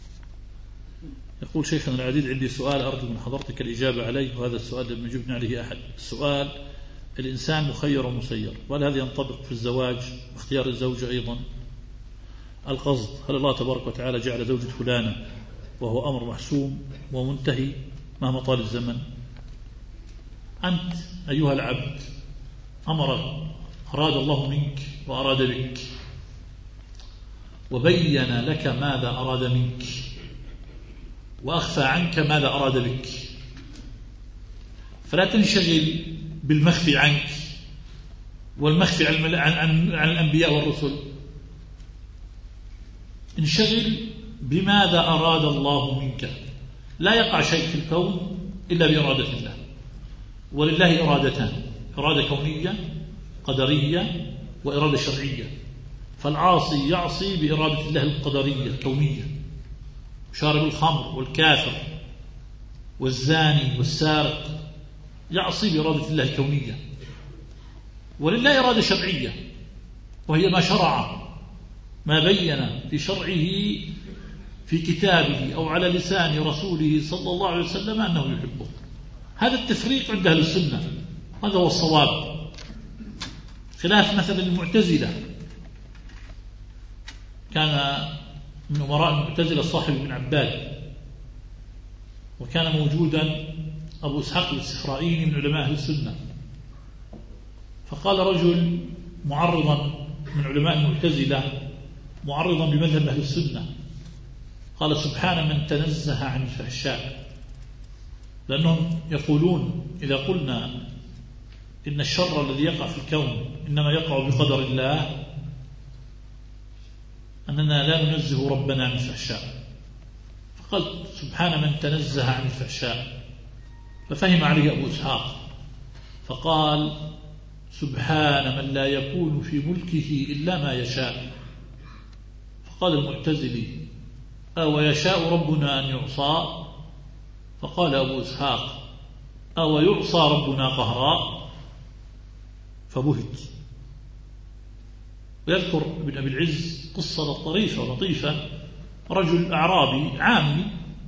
يقول شيخنا العزيز عندي سؤال أرجو من حضرتك الإجابة عليه، وهذا السؤال لم يجبني عليه أحد. السؤال: الإنسان مخير ومسير، وهل هذا ينطبق في الزواج واختيار الزوجة أيضا؟ القصد: هل الله تبارك وتعالى جعل زوجة فلانة وهو أمر محسوم ومنتهي مهما طال الزمن؟ أنت أيها العبد أراد الله منك وأراد بك، وبين لك ماذا أراد منك وأخفى عنك ماذا أراد بك، فلا تنشغل بالمخفي عنك والمخفي عن الأنبياء والرسل، انشغل بماذا أراد الله منك. لا يقع شيء في الكون إلا بإرادة الله، ولله إرادتان: إرادة كونية قدرية وإرادة شرعية. فالعاصي يعصي بإرادة الله القدرية الكونية، شارب الخمر والكافر والزاني والسارق يعصي بإرادة الله الكونية. ولله إرادة شرعية، وهي ما شرع، ما بين في شرعه في كتابه أو على لسان رسوله صلى الله عليه وسلم أنه يحبه. هذا التفريق عند أهل السنة، هذا هو الصواب، خلاف مثلا المعتزلة. كان من أمراء المعتزلة صاحب ابن عباد، وكان موجودا أبو إسحاق السفرائيني من علماء أهل السنة. فقال رجل معرضا من علماء المعتزلة، معرضا بمذهب أهل السنة، قال: سبحان من تنزه عن الفحشاء. لأنهم يقولون إذا قلنا إن الشر الذي يقع في الكون إنما يقع بقدر الله، أننا لا ننزه ربنا عن الفحشاء. فقال: سبحان من تنزه عن الفحشاء. ففهم عليه أبو إسحاق فقال: سبحان من لا يكون في ملكه إلا ما يشاء. فقال المعتزلي: أو يشاء ربنا أن يعصى؟ فقال أبو إسحاق: أو يعصى ربنا قهرا؟ فبهت. ويذكر ابن أبي العز قصة طريفة لطيفة. رجل أعرابي عامي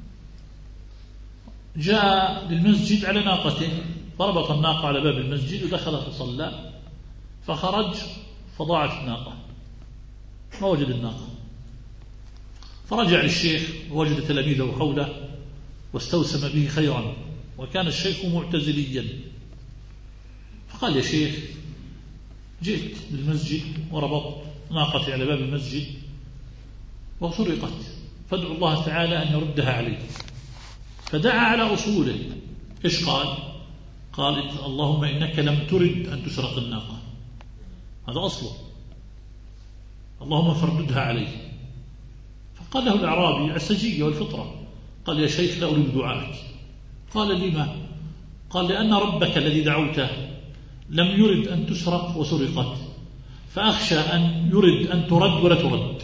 جاء للمسجد على ناقته، فربط الناقة على باب المسجد ودخل فصلى، فخرج فضاعت الناقة، ما وجد الناقة. فرجع للشيخ ووجد تلاميذه حوله واستوسم به خيرا، وكان الشيخ معتزليا. فقال: يا شيخ، جئت للمسجد وربطت ناقتي على باب المسجد وسرقت، فادعو الله تعالى أن يردها علي. فدعا على أصوله. إيش قال؟ قال: اللهم إنك لم ترد أن تسرق الناقة، هذا أصله، اللهم فرددها عليه. فقال له الأعرابي السجية والفطرة، قال: يا شيخ، لا أريد دعائك. قال: لما؟ قال: لأن ربك الذي دعوته لم يرد أن تسرق وسرقت، فأخشى أن يرد أن ترد ولا ترد.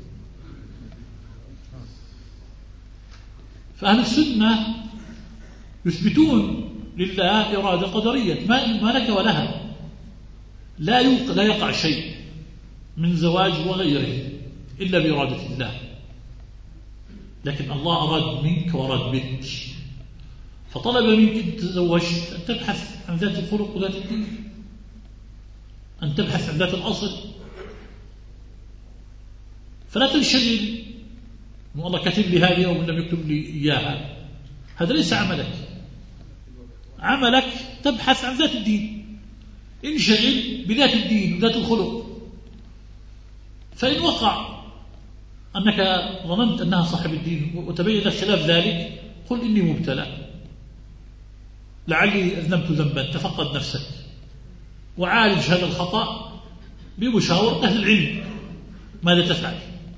فأهل السنة يثبتون لله إرادة قدرية ما لك ولها، لا يقع شيء من زواج وغيره إلا بإرادة الله. لكن الله أراد منك وأراد بك، فطلب منك أن تتزوجت أن تبحث عن ذات الخلق وذات الدين، أن تبحث عن ذات الأصل. فلا تنشغل أن الله كتب لي هذه أو لم يكتب لي إياها، هذا ليس عملك. عملك تبحث عن ذات الدين، انشغل بذات الدين وذات الخلق. فإن وقع أنك ظننت أنها صاحب الدين وتبين لك خلاف ذلك، قل إني مبتلى، لعلي أذنبت ذنبا، تفقد نفسك وعالج هذا الخطأ بمشاورة أهل العلم ماذا تفعل.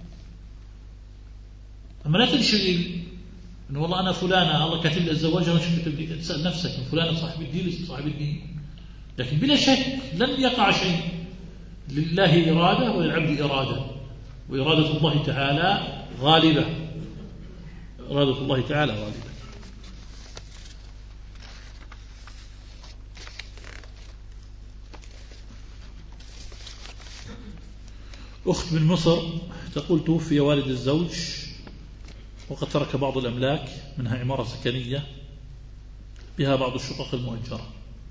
أما لا تنشغل أن والله أنا فلانة الله كاتب لي أتزوجها، وش كتب لي؟ تسأل نفسك من فلانة صاحب الدين ليس صاحب الدين. لكن بلا شك لن يقع شيء، لله إرادة وللعبد إرادة، وإرادة الله تعالى غالبة، إرادة الله تعالى غالبة. أخت من مصر تقول: توفي والد الزوج وقد ترك بعض الأملاك، منها عمارة سكنية بها بعض الشقق المؤجرة،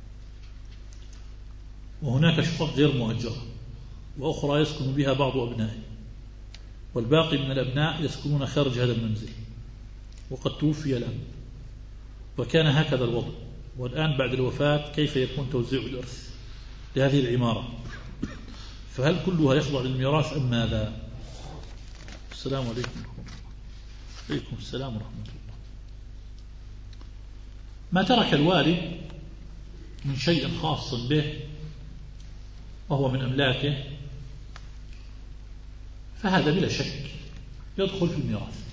وهناك شقق غير مؤجرة وأخرى يسكن بها بعض أبنائه، والباقي من الأبناء يسكنون خارج هذا المنزل، وقد توفي الأب، وكان هكذا الوضع، والآن بعد الوفاة كيف يكون توزيع الإرث لهذه العمارة؟ فهل كلها يخضع للميراث أم ماذا؟ السلام عليكم. عليكم السلام ورحمة الله. ما ترك الوالد من شيء خاص به وهو من أملاكه فهذا بلا شك يدخل في الميراث،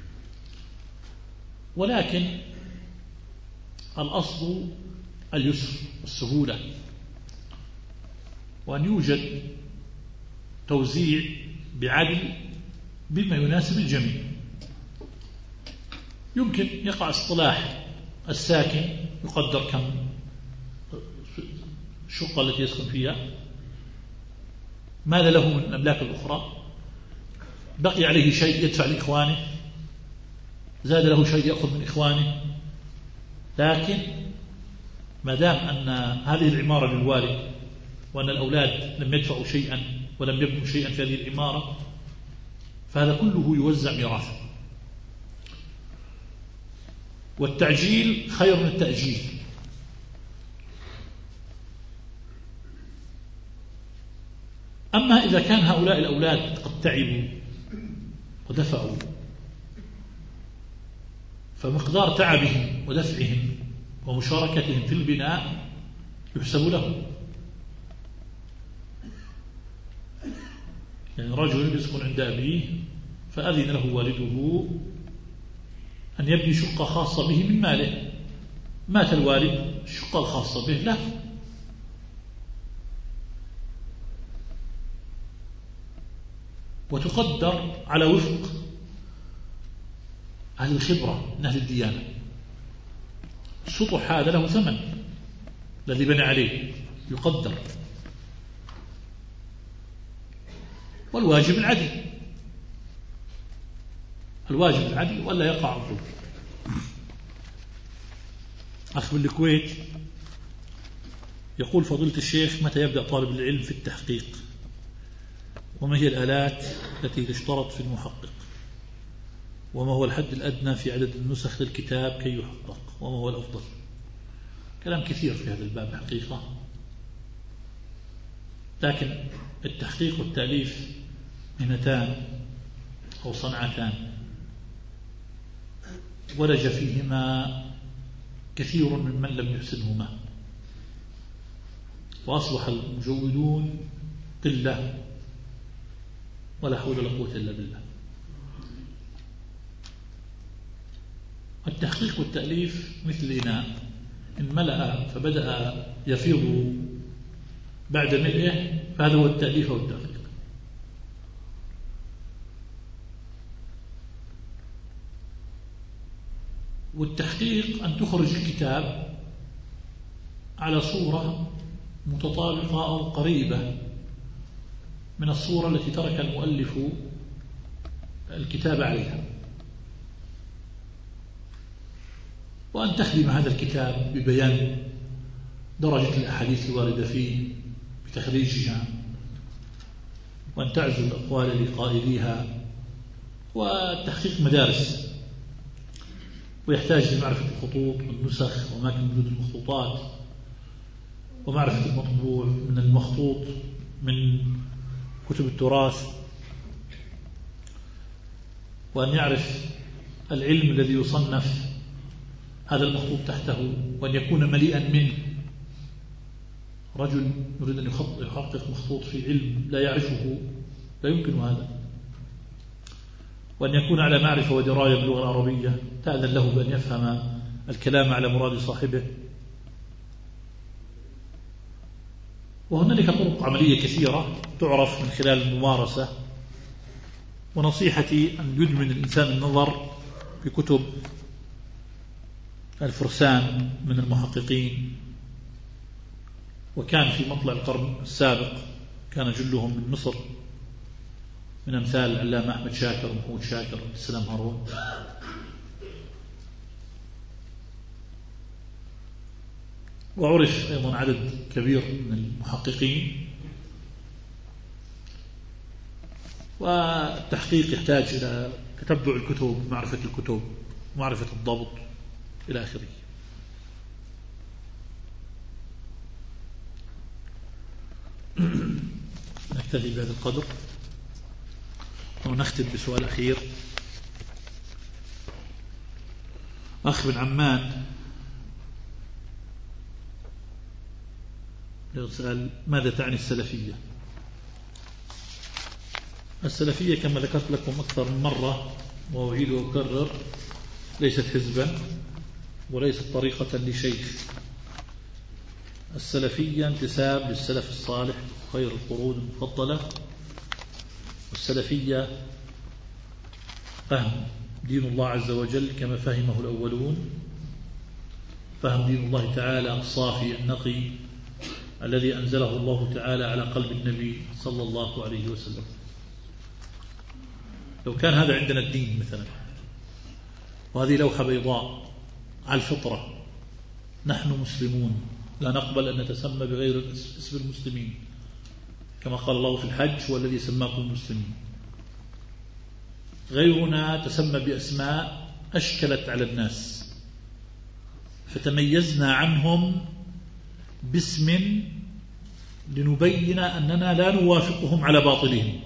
ولكن الأصل اليسر والسهولة، وأن يوجد توزيع بعدل بما يناسب الجميع. يمكن يقع اصطلاح الساكن يقدر كم الشقة التي يسكن فيها، ماذا له من الأملاك الأخرى، بقي عليه شيء يدفع لإخوانه، زاد له شيء يأخذ من إخوانه. لكن ما دام أن هذه العمارة للوالد وأن الأولاد لم يدفعوا شيئا ولم يبنوا شيئا في هذه العمارة، فهذا كله يوزع ميراثا. والتعجيل خير من التأجيل. أما إذا كان هؤلاء الأولاد قد تعبوا ودفعوا، فمقدار تعبهم ودفعهم ومشاركتهم في البناء يحسب لهم. يعني رجل يسكن عند أبيه فأذن له والده أن يبني شقة خاصة به من ماله، مات الوالد، الشقة الخاصة به لا، وتقدر على وفق أهل الخبرة من أهل الديانة. السطح هذا له ثمن، الذي بنى عليه يقدر، والواجب العدل، الواجب العدل ولا يقع الظلم. أخ بالكويت يقول فضيلة الشيخ: متى يبدأ طالب العلم في التحقيق؟ وما هي الآلات التي تشترط في المحقق؟ وما هو الحد الأدنى في عدد النسخ للكتاب كي يحقق؟ وما هو الأفضل؟ كلام كثير في هذا الباب حقيقة، لكن التحقيق والتأليف مهنتان أو صنعتان ولج فيهما كثير ممن لم يحسنهما، وأصبح المجودون قلة، ولا حول ولا قوة إلا بالله. التحقيق والتأليف مثل الإناء، إن ملأ فبدأ يفيض بعد ملئه فهذا هو التأليف والتحقيق. والتحقيق أن تخرج الكتاب على صورة متطابقة أو قريبة من الصورة التي ترك المؤلف الكتاب عليها، وأن تخدم هذا الكتاب ببيان درجة الأحاديث الواردة فيه بتخريجها، وأن تعزل الأقوال لقائليها. والتحقيق مدارس، ويحتاج لمعرفة الخطوط والنسخ وأماكن وجود المخطوطات، ومعرفة المطبوع من المخطوط من كتب التراث، وأن يعرف العلم الذي يصنف هذا المخطوط تحته، وأن يكون مليئا منه. رجل يريد أن يحقق مخطوط في علم لا يعرفه لا يمكن هذا، وأن يكون على معرفة ودراية باللغة العربية تأذن له بأن يفهم الكلام على مراد صاحبه. وهنالك طرق عملية كثيرة تعرف من خلال الممارسة. ونصيحتي أن يدمن الإنسان النظر في كتب الفرسان من المحققين، وكان في مطلع القرن السابق كان جلهم من مصر، من أمثال العلامة أحمد شاكر ومحمود شاكر وعبد السلام هارون. وعرف أيضا عدد كبير من المحققين. والتحقيق يحتاج إلى تتبع الكتب، معرفة الكتب، معرفة الضبط إلى آخره. نكتفي بهذا القدر ونختم بسؤال أخير. أخ بن عمان يسأل: ماذا تعني السلفية؟ السلفية كما ذكرت لكم أكثر من مرة وأعيد وأكرر ليست حزبا وليست طريقة لشيخ. السلفية انتساب للسلف الصالح خير القرون المفضلة. والسلفية فهم دين الله عز وجل كما فهمه الأولون، فهم دين الله تعالى الصافي النقي الذي أنزله الله تعالى على قلب النبي صلى الله عليه وسلم. لو كان هذا عندنا الدين مثلا، وهذه لوحة بيضاء على الفطرة، نحن مسلمون لا نقبل أن نتسمى بغير اسم المسلمين، كما قال الله في الحج: هو الذي سماكم المسلمين. غيرنا تسمى بأسماء أشكلت على الناس، فتميزنا عنهم باسم لنبين أننا لا نوافقهم على باطلهم،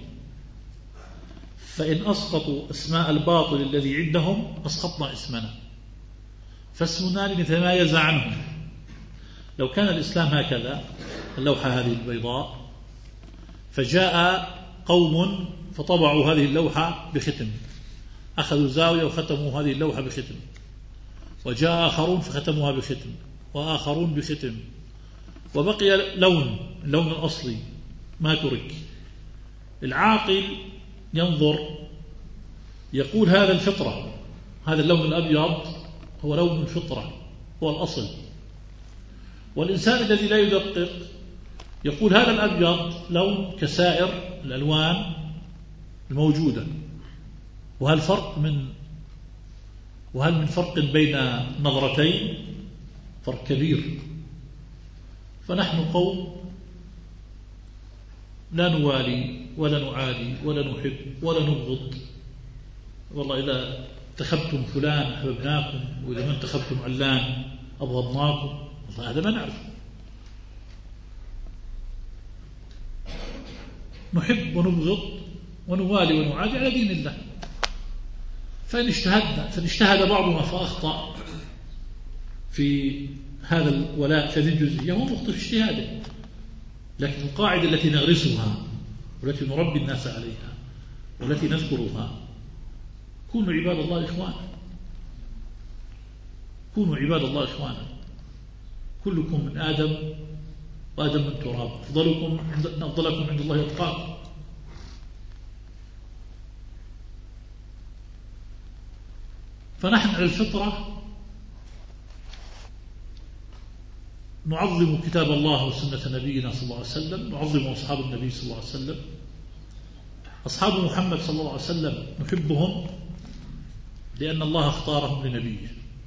فإن أسقطوا أسماء الباطل الذي عندهم أسقطنا اسمنا، فاسمنا لنتمايز عنهم. لو كان الإسلام هكذا، اللوحة هذه البيضاء، فجاء قوم فطبعوا هذه اللوحة بختم، أخذوا زاوية وختموا هذه اللوحة بختم، وجاء آخرون فختموها بختم، وآخرون بختم، وبقي اللون الأصلي ما ترك. العاقل ينظر يقول: هذا الفطرة، هذا اللون الأبيض هو لون الفطرة، هو الأصل. والإنسان الذي لا يدقق يقول: هذا الأبيض لون كسائر الألوان الموجودة، وهل من فرق بين نظرتين؟ فرق كبير. فنحن قوم لا نوالي ولا نعادي ولا نحب ولا نبغض. والله إذا انتخبتم فلان أحببناكم، وإذا ما انتخبتم علان أبغضناكم، والله هذا ما نعرف. نحب ونبغض ونوالي ونعادي على دين الله. فإن اجتهد بعضنا فأخطأ في هذا الولاء في هذه الجزئية، هو مخطئ في اجتهاده، لكن القاعدة التي نغرسها والتي نربي الناس عليها والتي نذكرها: كونوا عباد الله إخوانا، كونوا عباد الله إخوانا، كلكم من آدم وآدم من تراب، أفضلكم عند الله أتقاكم. فنحن على الفطرة نعظم كتاب الله وسنة نبينا صلى الله عليه وسلم، نعظم أصحاب النبي صلى الله عليه وسلم. أصحاب محمد صلى الله عليه وسلم نحبهم لأن الله اختارهم لنبيه،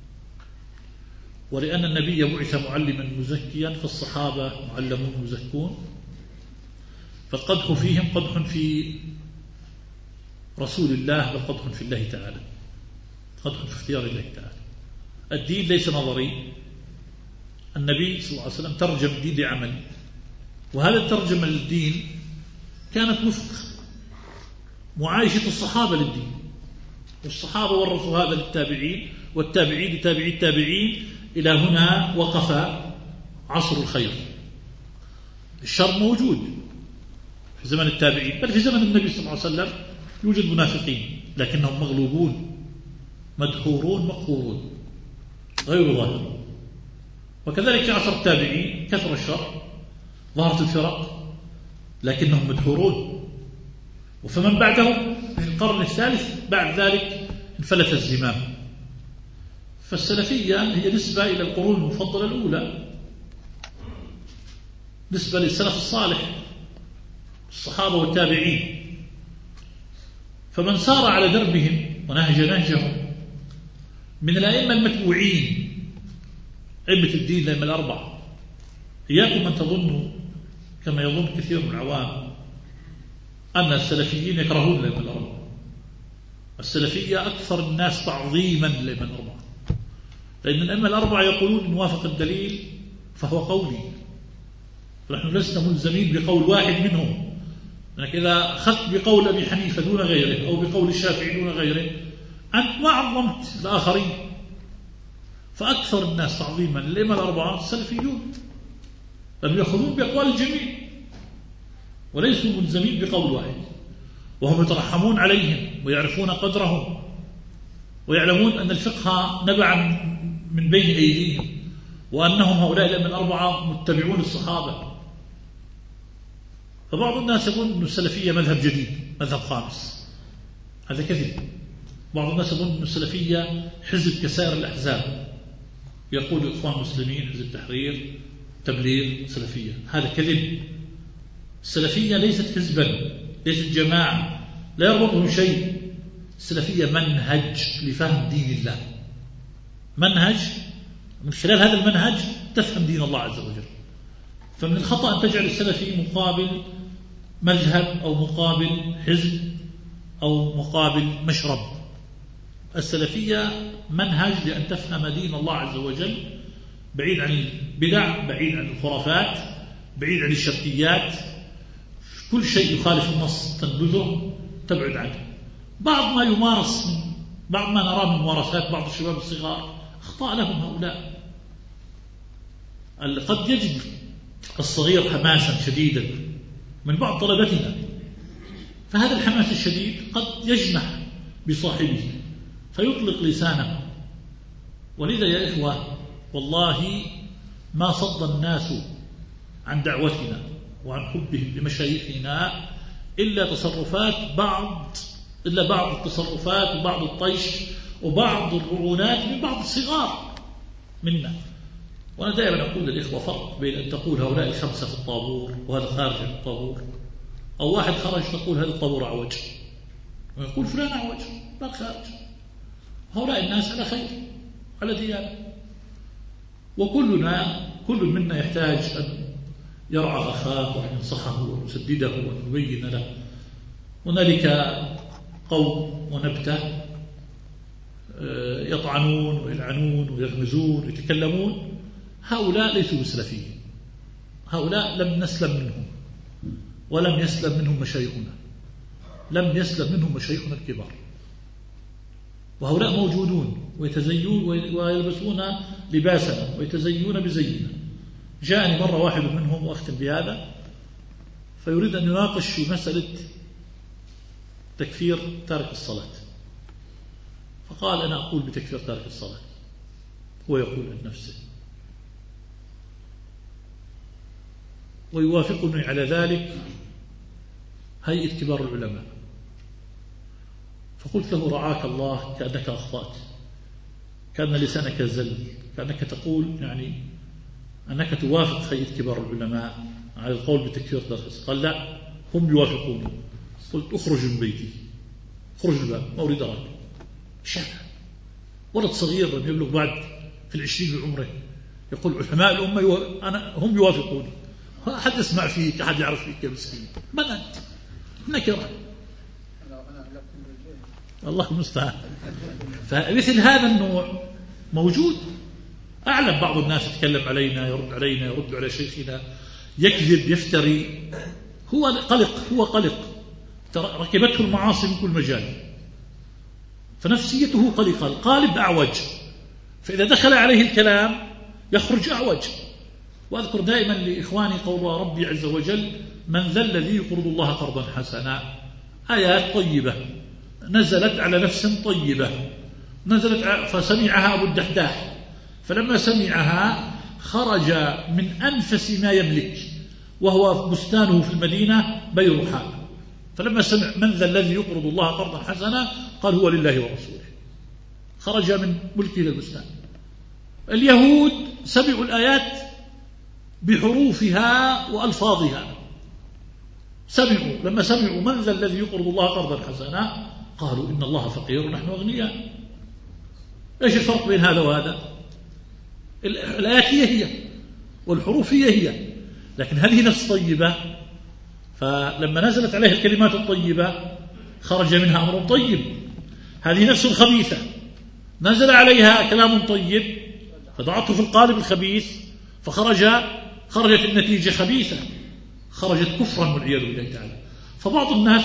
ولأن النبي بعث معلما مزكيا، فالصحابة معلمون مزكون. فالقدح فيهم قدح في رسول الله، بل قدح في الله تعالى، قدح في اختيار الله تعالى. الدين ليس نظري، النبي صلى الله عليه وسلم ترجم الدين لعمل، وهذا الترجمة للدين كانت وفق معايشة الصحابة للدين، والصحابة ورثوا هذا للتابعين، والتابعين لتابعي التابعين، إلى هنا وقف عصر الخير. الشر موجود في زمن التابعين، بل في زمن النبي صلى الله عليه وسلم يوجد منافقين، لكنهم مغلوبون مدحورون مقهورون غير ظاهر. وكذلك في عصر التابعين كثر الشر، ظهرت الفرق، لكنهم مدحورون. وفمن بعدهم في القرن الثالث بعد ذلك انفلت الزمام. فالسلفية هي نسبة إلى القرون المفضلة الأولى، نسبة للسلف الصالح الصحابة والتابعين. فمن سار على دربهم ونهج نهجهم من الأئمة المتبوعين، أئمة الدين الأئمة الأربعة. إياكم أن تظنوا كما يظن كثير من العوام أن السلفيين يكرهون الأئمة الأربعة. السلفية أكثر الناس تعظيما للأئمة الأربعة، لأن الأئمة الأربعة يقولون إن وافق الدليل فهو قولي، فنحن لسنا ملزمين بقول واحد منهم. لأنك إذا أخذت بقول أبي حنيفة دون غيره أو بقول الشافعي دون غيره، أنت ما عظمت الآخرين. فأكثر الناس تعظيما للأئمة الأربعة السلفيون، لم يأخذون بأقوال الجميع وليسوا ملزمين بقول واحد، وهم يترحمون عليهم ويعرفون قدرهم، ويعلمون أن الفقه نبع من بين أيديهم، وأنهم هؤلاء الأئمة الأربعة متبعون الصحابة. فبعض الناس يقول أن السلفية مذهب جديد، مذهب خامس. هذا كذب. بعض الناس يقول أن السلفية حزب كسائر الأحزاب، يقول الإخوان المسلمين، حزب التحرير، تبليغ، سلفية. هذا كذب. السلفية ليست حزبا، ليست جماعة، لا يربطه شيء. السلفية منهج لفهم دين الله، منهج من خلال هذا المنهج تفهم دين الله عز وجل. فمن الخطأ أن تجعل السلفي مقابل مذهب أو مقابل حزب أو مقابل مشرب. السلفية منهج لأن تفهم دين الله عز وجل، بعيد عن البدع، بعيد عن الخرافات، بعيد عن الشركيات. كل شيء يخالف النص تنبذه، تبعد عنه. بعض ما يمارس، بعض ما نراه من ممارسات بعض الشباب الصغار أخطاء لهم هؤلاء. قد يجد الصغير حماسا شديدا من بعض طلبتنا، فهذا الحماس الشديد قد يجنح بصاحبه فيطلق لسانه. ولذا يا إخوة والله ما صد الناس عن دعوتنا وعن حبهم لمشايخنا إلا بعض التصرفات وبعض الطيش وبعض الرعونات من بعض الصغار منا. وأنا دائما أقول للإخوة فرق بين أن تقول هؤلاء الخمسة في الطابور وهذا خارج عن الطابور، أو واحد خرج تقول هذا الطابور أعوج، ويقول فلان أعوج لا خارج. هؤلاء الناس على خير، على ديانة، كل منا يحتاج أن يرعى أخاه وأن ينصحه ويسدده وأن يبين له. هنالك قوم ونبتة يطعنون ويلعنون ويغمزون ويتكلمون، هؤلاء ليسوا بسلفيين، هؤلاء لم نسلم منهم ولم يسلم منهم مشايخنا، لم يسلم منهم مشايخنا الكبار. وهؤلاء موجودون ويتزيون ويلبسون لباسنا ويتزيون بزينا. جاءني مرة واحد منهم، وأختم بهذا، فيريد أن يناقش في مسألة تكفير تارك الصلاة، فقال أنا أقول بتكفير تارك الصلاة، هو يقول عن نفسه، ويوافقني على ذلك هيئة كبار العلماء. فقلت له رعاك الله، كأنك أخطأت، كأن لسانك زل، كأنك تقول يعني أنك توافق هيئة كبار العلماء على القول بتكفير تارك الصلاة. قال لا، هم يوافقوني. قلت اخرج من بيتي، اخرج الباب، ما أريد أراك. شاب ولد صغير لم يبلغ بعد في 20 من عمره يقول علماء الأمة هم يوافقوني. أحد يسمع فيك، أحد يعرف فيك يا مسكين، من أنت؟ نكرة. الله المستعان. فمثل هذا النوع موجود. أعلم بعض الناس يتكلم علينا، يرد علينا، يرد على شيخنا، يكذب، يفتري، هو قلق، ركبته المعاصي من كل مجال، فنفسيته قلقة، القالب أعوج، فإذا دخل عليه الكلام يخرج أعوج. وأذكر دائما لإخواني قول ربي عز وجل من ذا الذي يقرض الله قرضا حسنا. آيات طيبة نزلت على نفس طيبة، نزلت فسمعها أبو الدحداح، فلما سمعها خرج من أنفس ما يملك وهو بستانه في المدينة بيرحاء، فلما سمع من ذا الذي يقرض الله قرضا حسنا قال هو لله ورسوله، خرج من ملكه إلى البستان. اليهود سمعوا الآيات بحروفها وألفاظها، لما سمعوا من ذا الذي يقرض الله قرضا حسنا قالوا إن الله فقير ونحن أغنياء. إيش الفرق بين هذا وهذا؟ الآيات هي والحروف هي، لكن هذه نفس طيبة، فلما نزلت عليها الكلمات الطيبة خرج منها أمر طيب. هذه نفس خبيثة نزل عليها كلام طيب فضعته في القالب الخبيث، خرجت النتيجة خبيثة، خرجت كفرا والعياذ بالله تعالى. فبعض الناس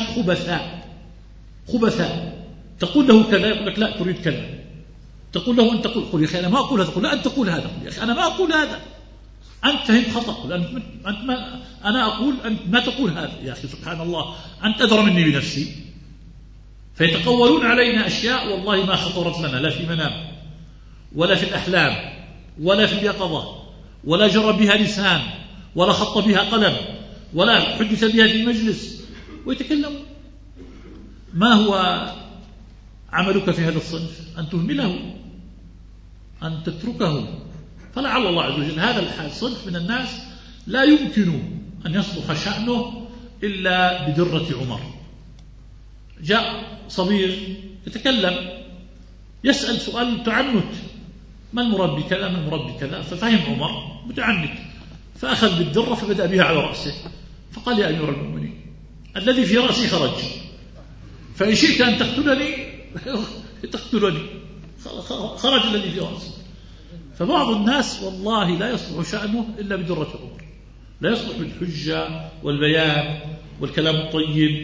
خبثاء، تقول له كذا يقول لك لا تريد كذا، تقول له أنت قل يا أخي أنا ما أقول هذا، قل لا أنت تقول هذا، قل يا أخي أنا ما أقول هذا، أنت فهمت خطأ، قل أنت ما أنا أقول أنت ما تقول هذا. يا أخي سبحان الله، أنت أدرى مني بنفسي. فيتقولون علينا أشياء والله ما خطرت لنا لا في منام ولا في الأحلام ولا في اليقظة ولا جرى بها لسان ولا خط بها قلم، ولا حدث بها في مجلس ويتكلم. ما هو عملك في هذا الصنف؟ أن تهمله، أن تتركه. فلعل الله عز وجل هذا الصنف من الناس لا يمكن أن يصلح شأنه إلا بدرة عمر. جاء صغير يتكلم يسأل سؤال تعنت: ما المراد بكذا؟ ما المراد بكذا؟ ففهم عمر متعنت، فأخذ بالدرة فبدأ بها على رأسه، فقال: يا أمير المؤمنين، الذي في رأسي خرج، فإن شئت أن تقتلني تقتلني، خرج الذي في رأسي. فبعض الناس والله لا يصلح شأنه إلا بدرة عمر، لا يصلح بالحجة والبيان والكلام الطيب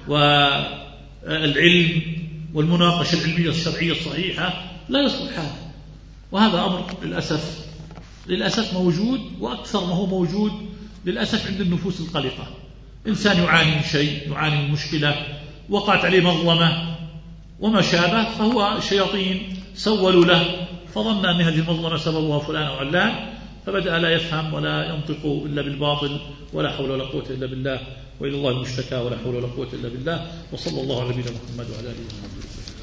والعلم والمناقشة العلمية الشرعية الصحيحة، لا يصلح هذا. وهذا أمر للأسف موجود، وأكثر ما هو موجود للأسف عند النفوس القلقة. إنسان يعاني من شيء، يعاني من مشكلة، وقعت عليه مظلمة وما شابه، فهو الشياطين سولوا له فظن أن هذه المظلمة سببها فلان أو علان، فبدأ لا يفهم ولا ينطق إلا بالباطل، ولا حول ولا قوة إلا بالله، وإلى الله المشتكى، ولا حول ولا قوة إلا بالله. وصلى الله على نبينا محمد وعلى آله وصحبه وسلم.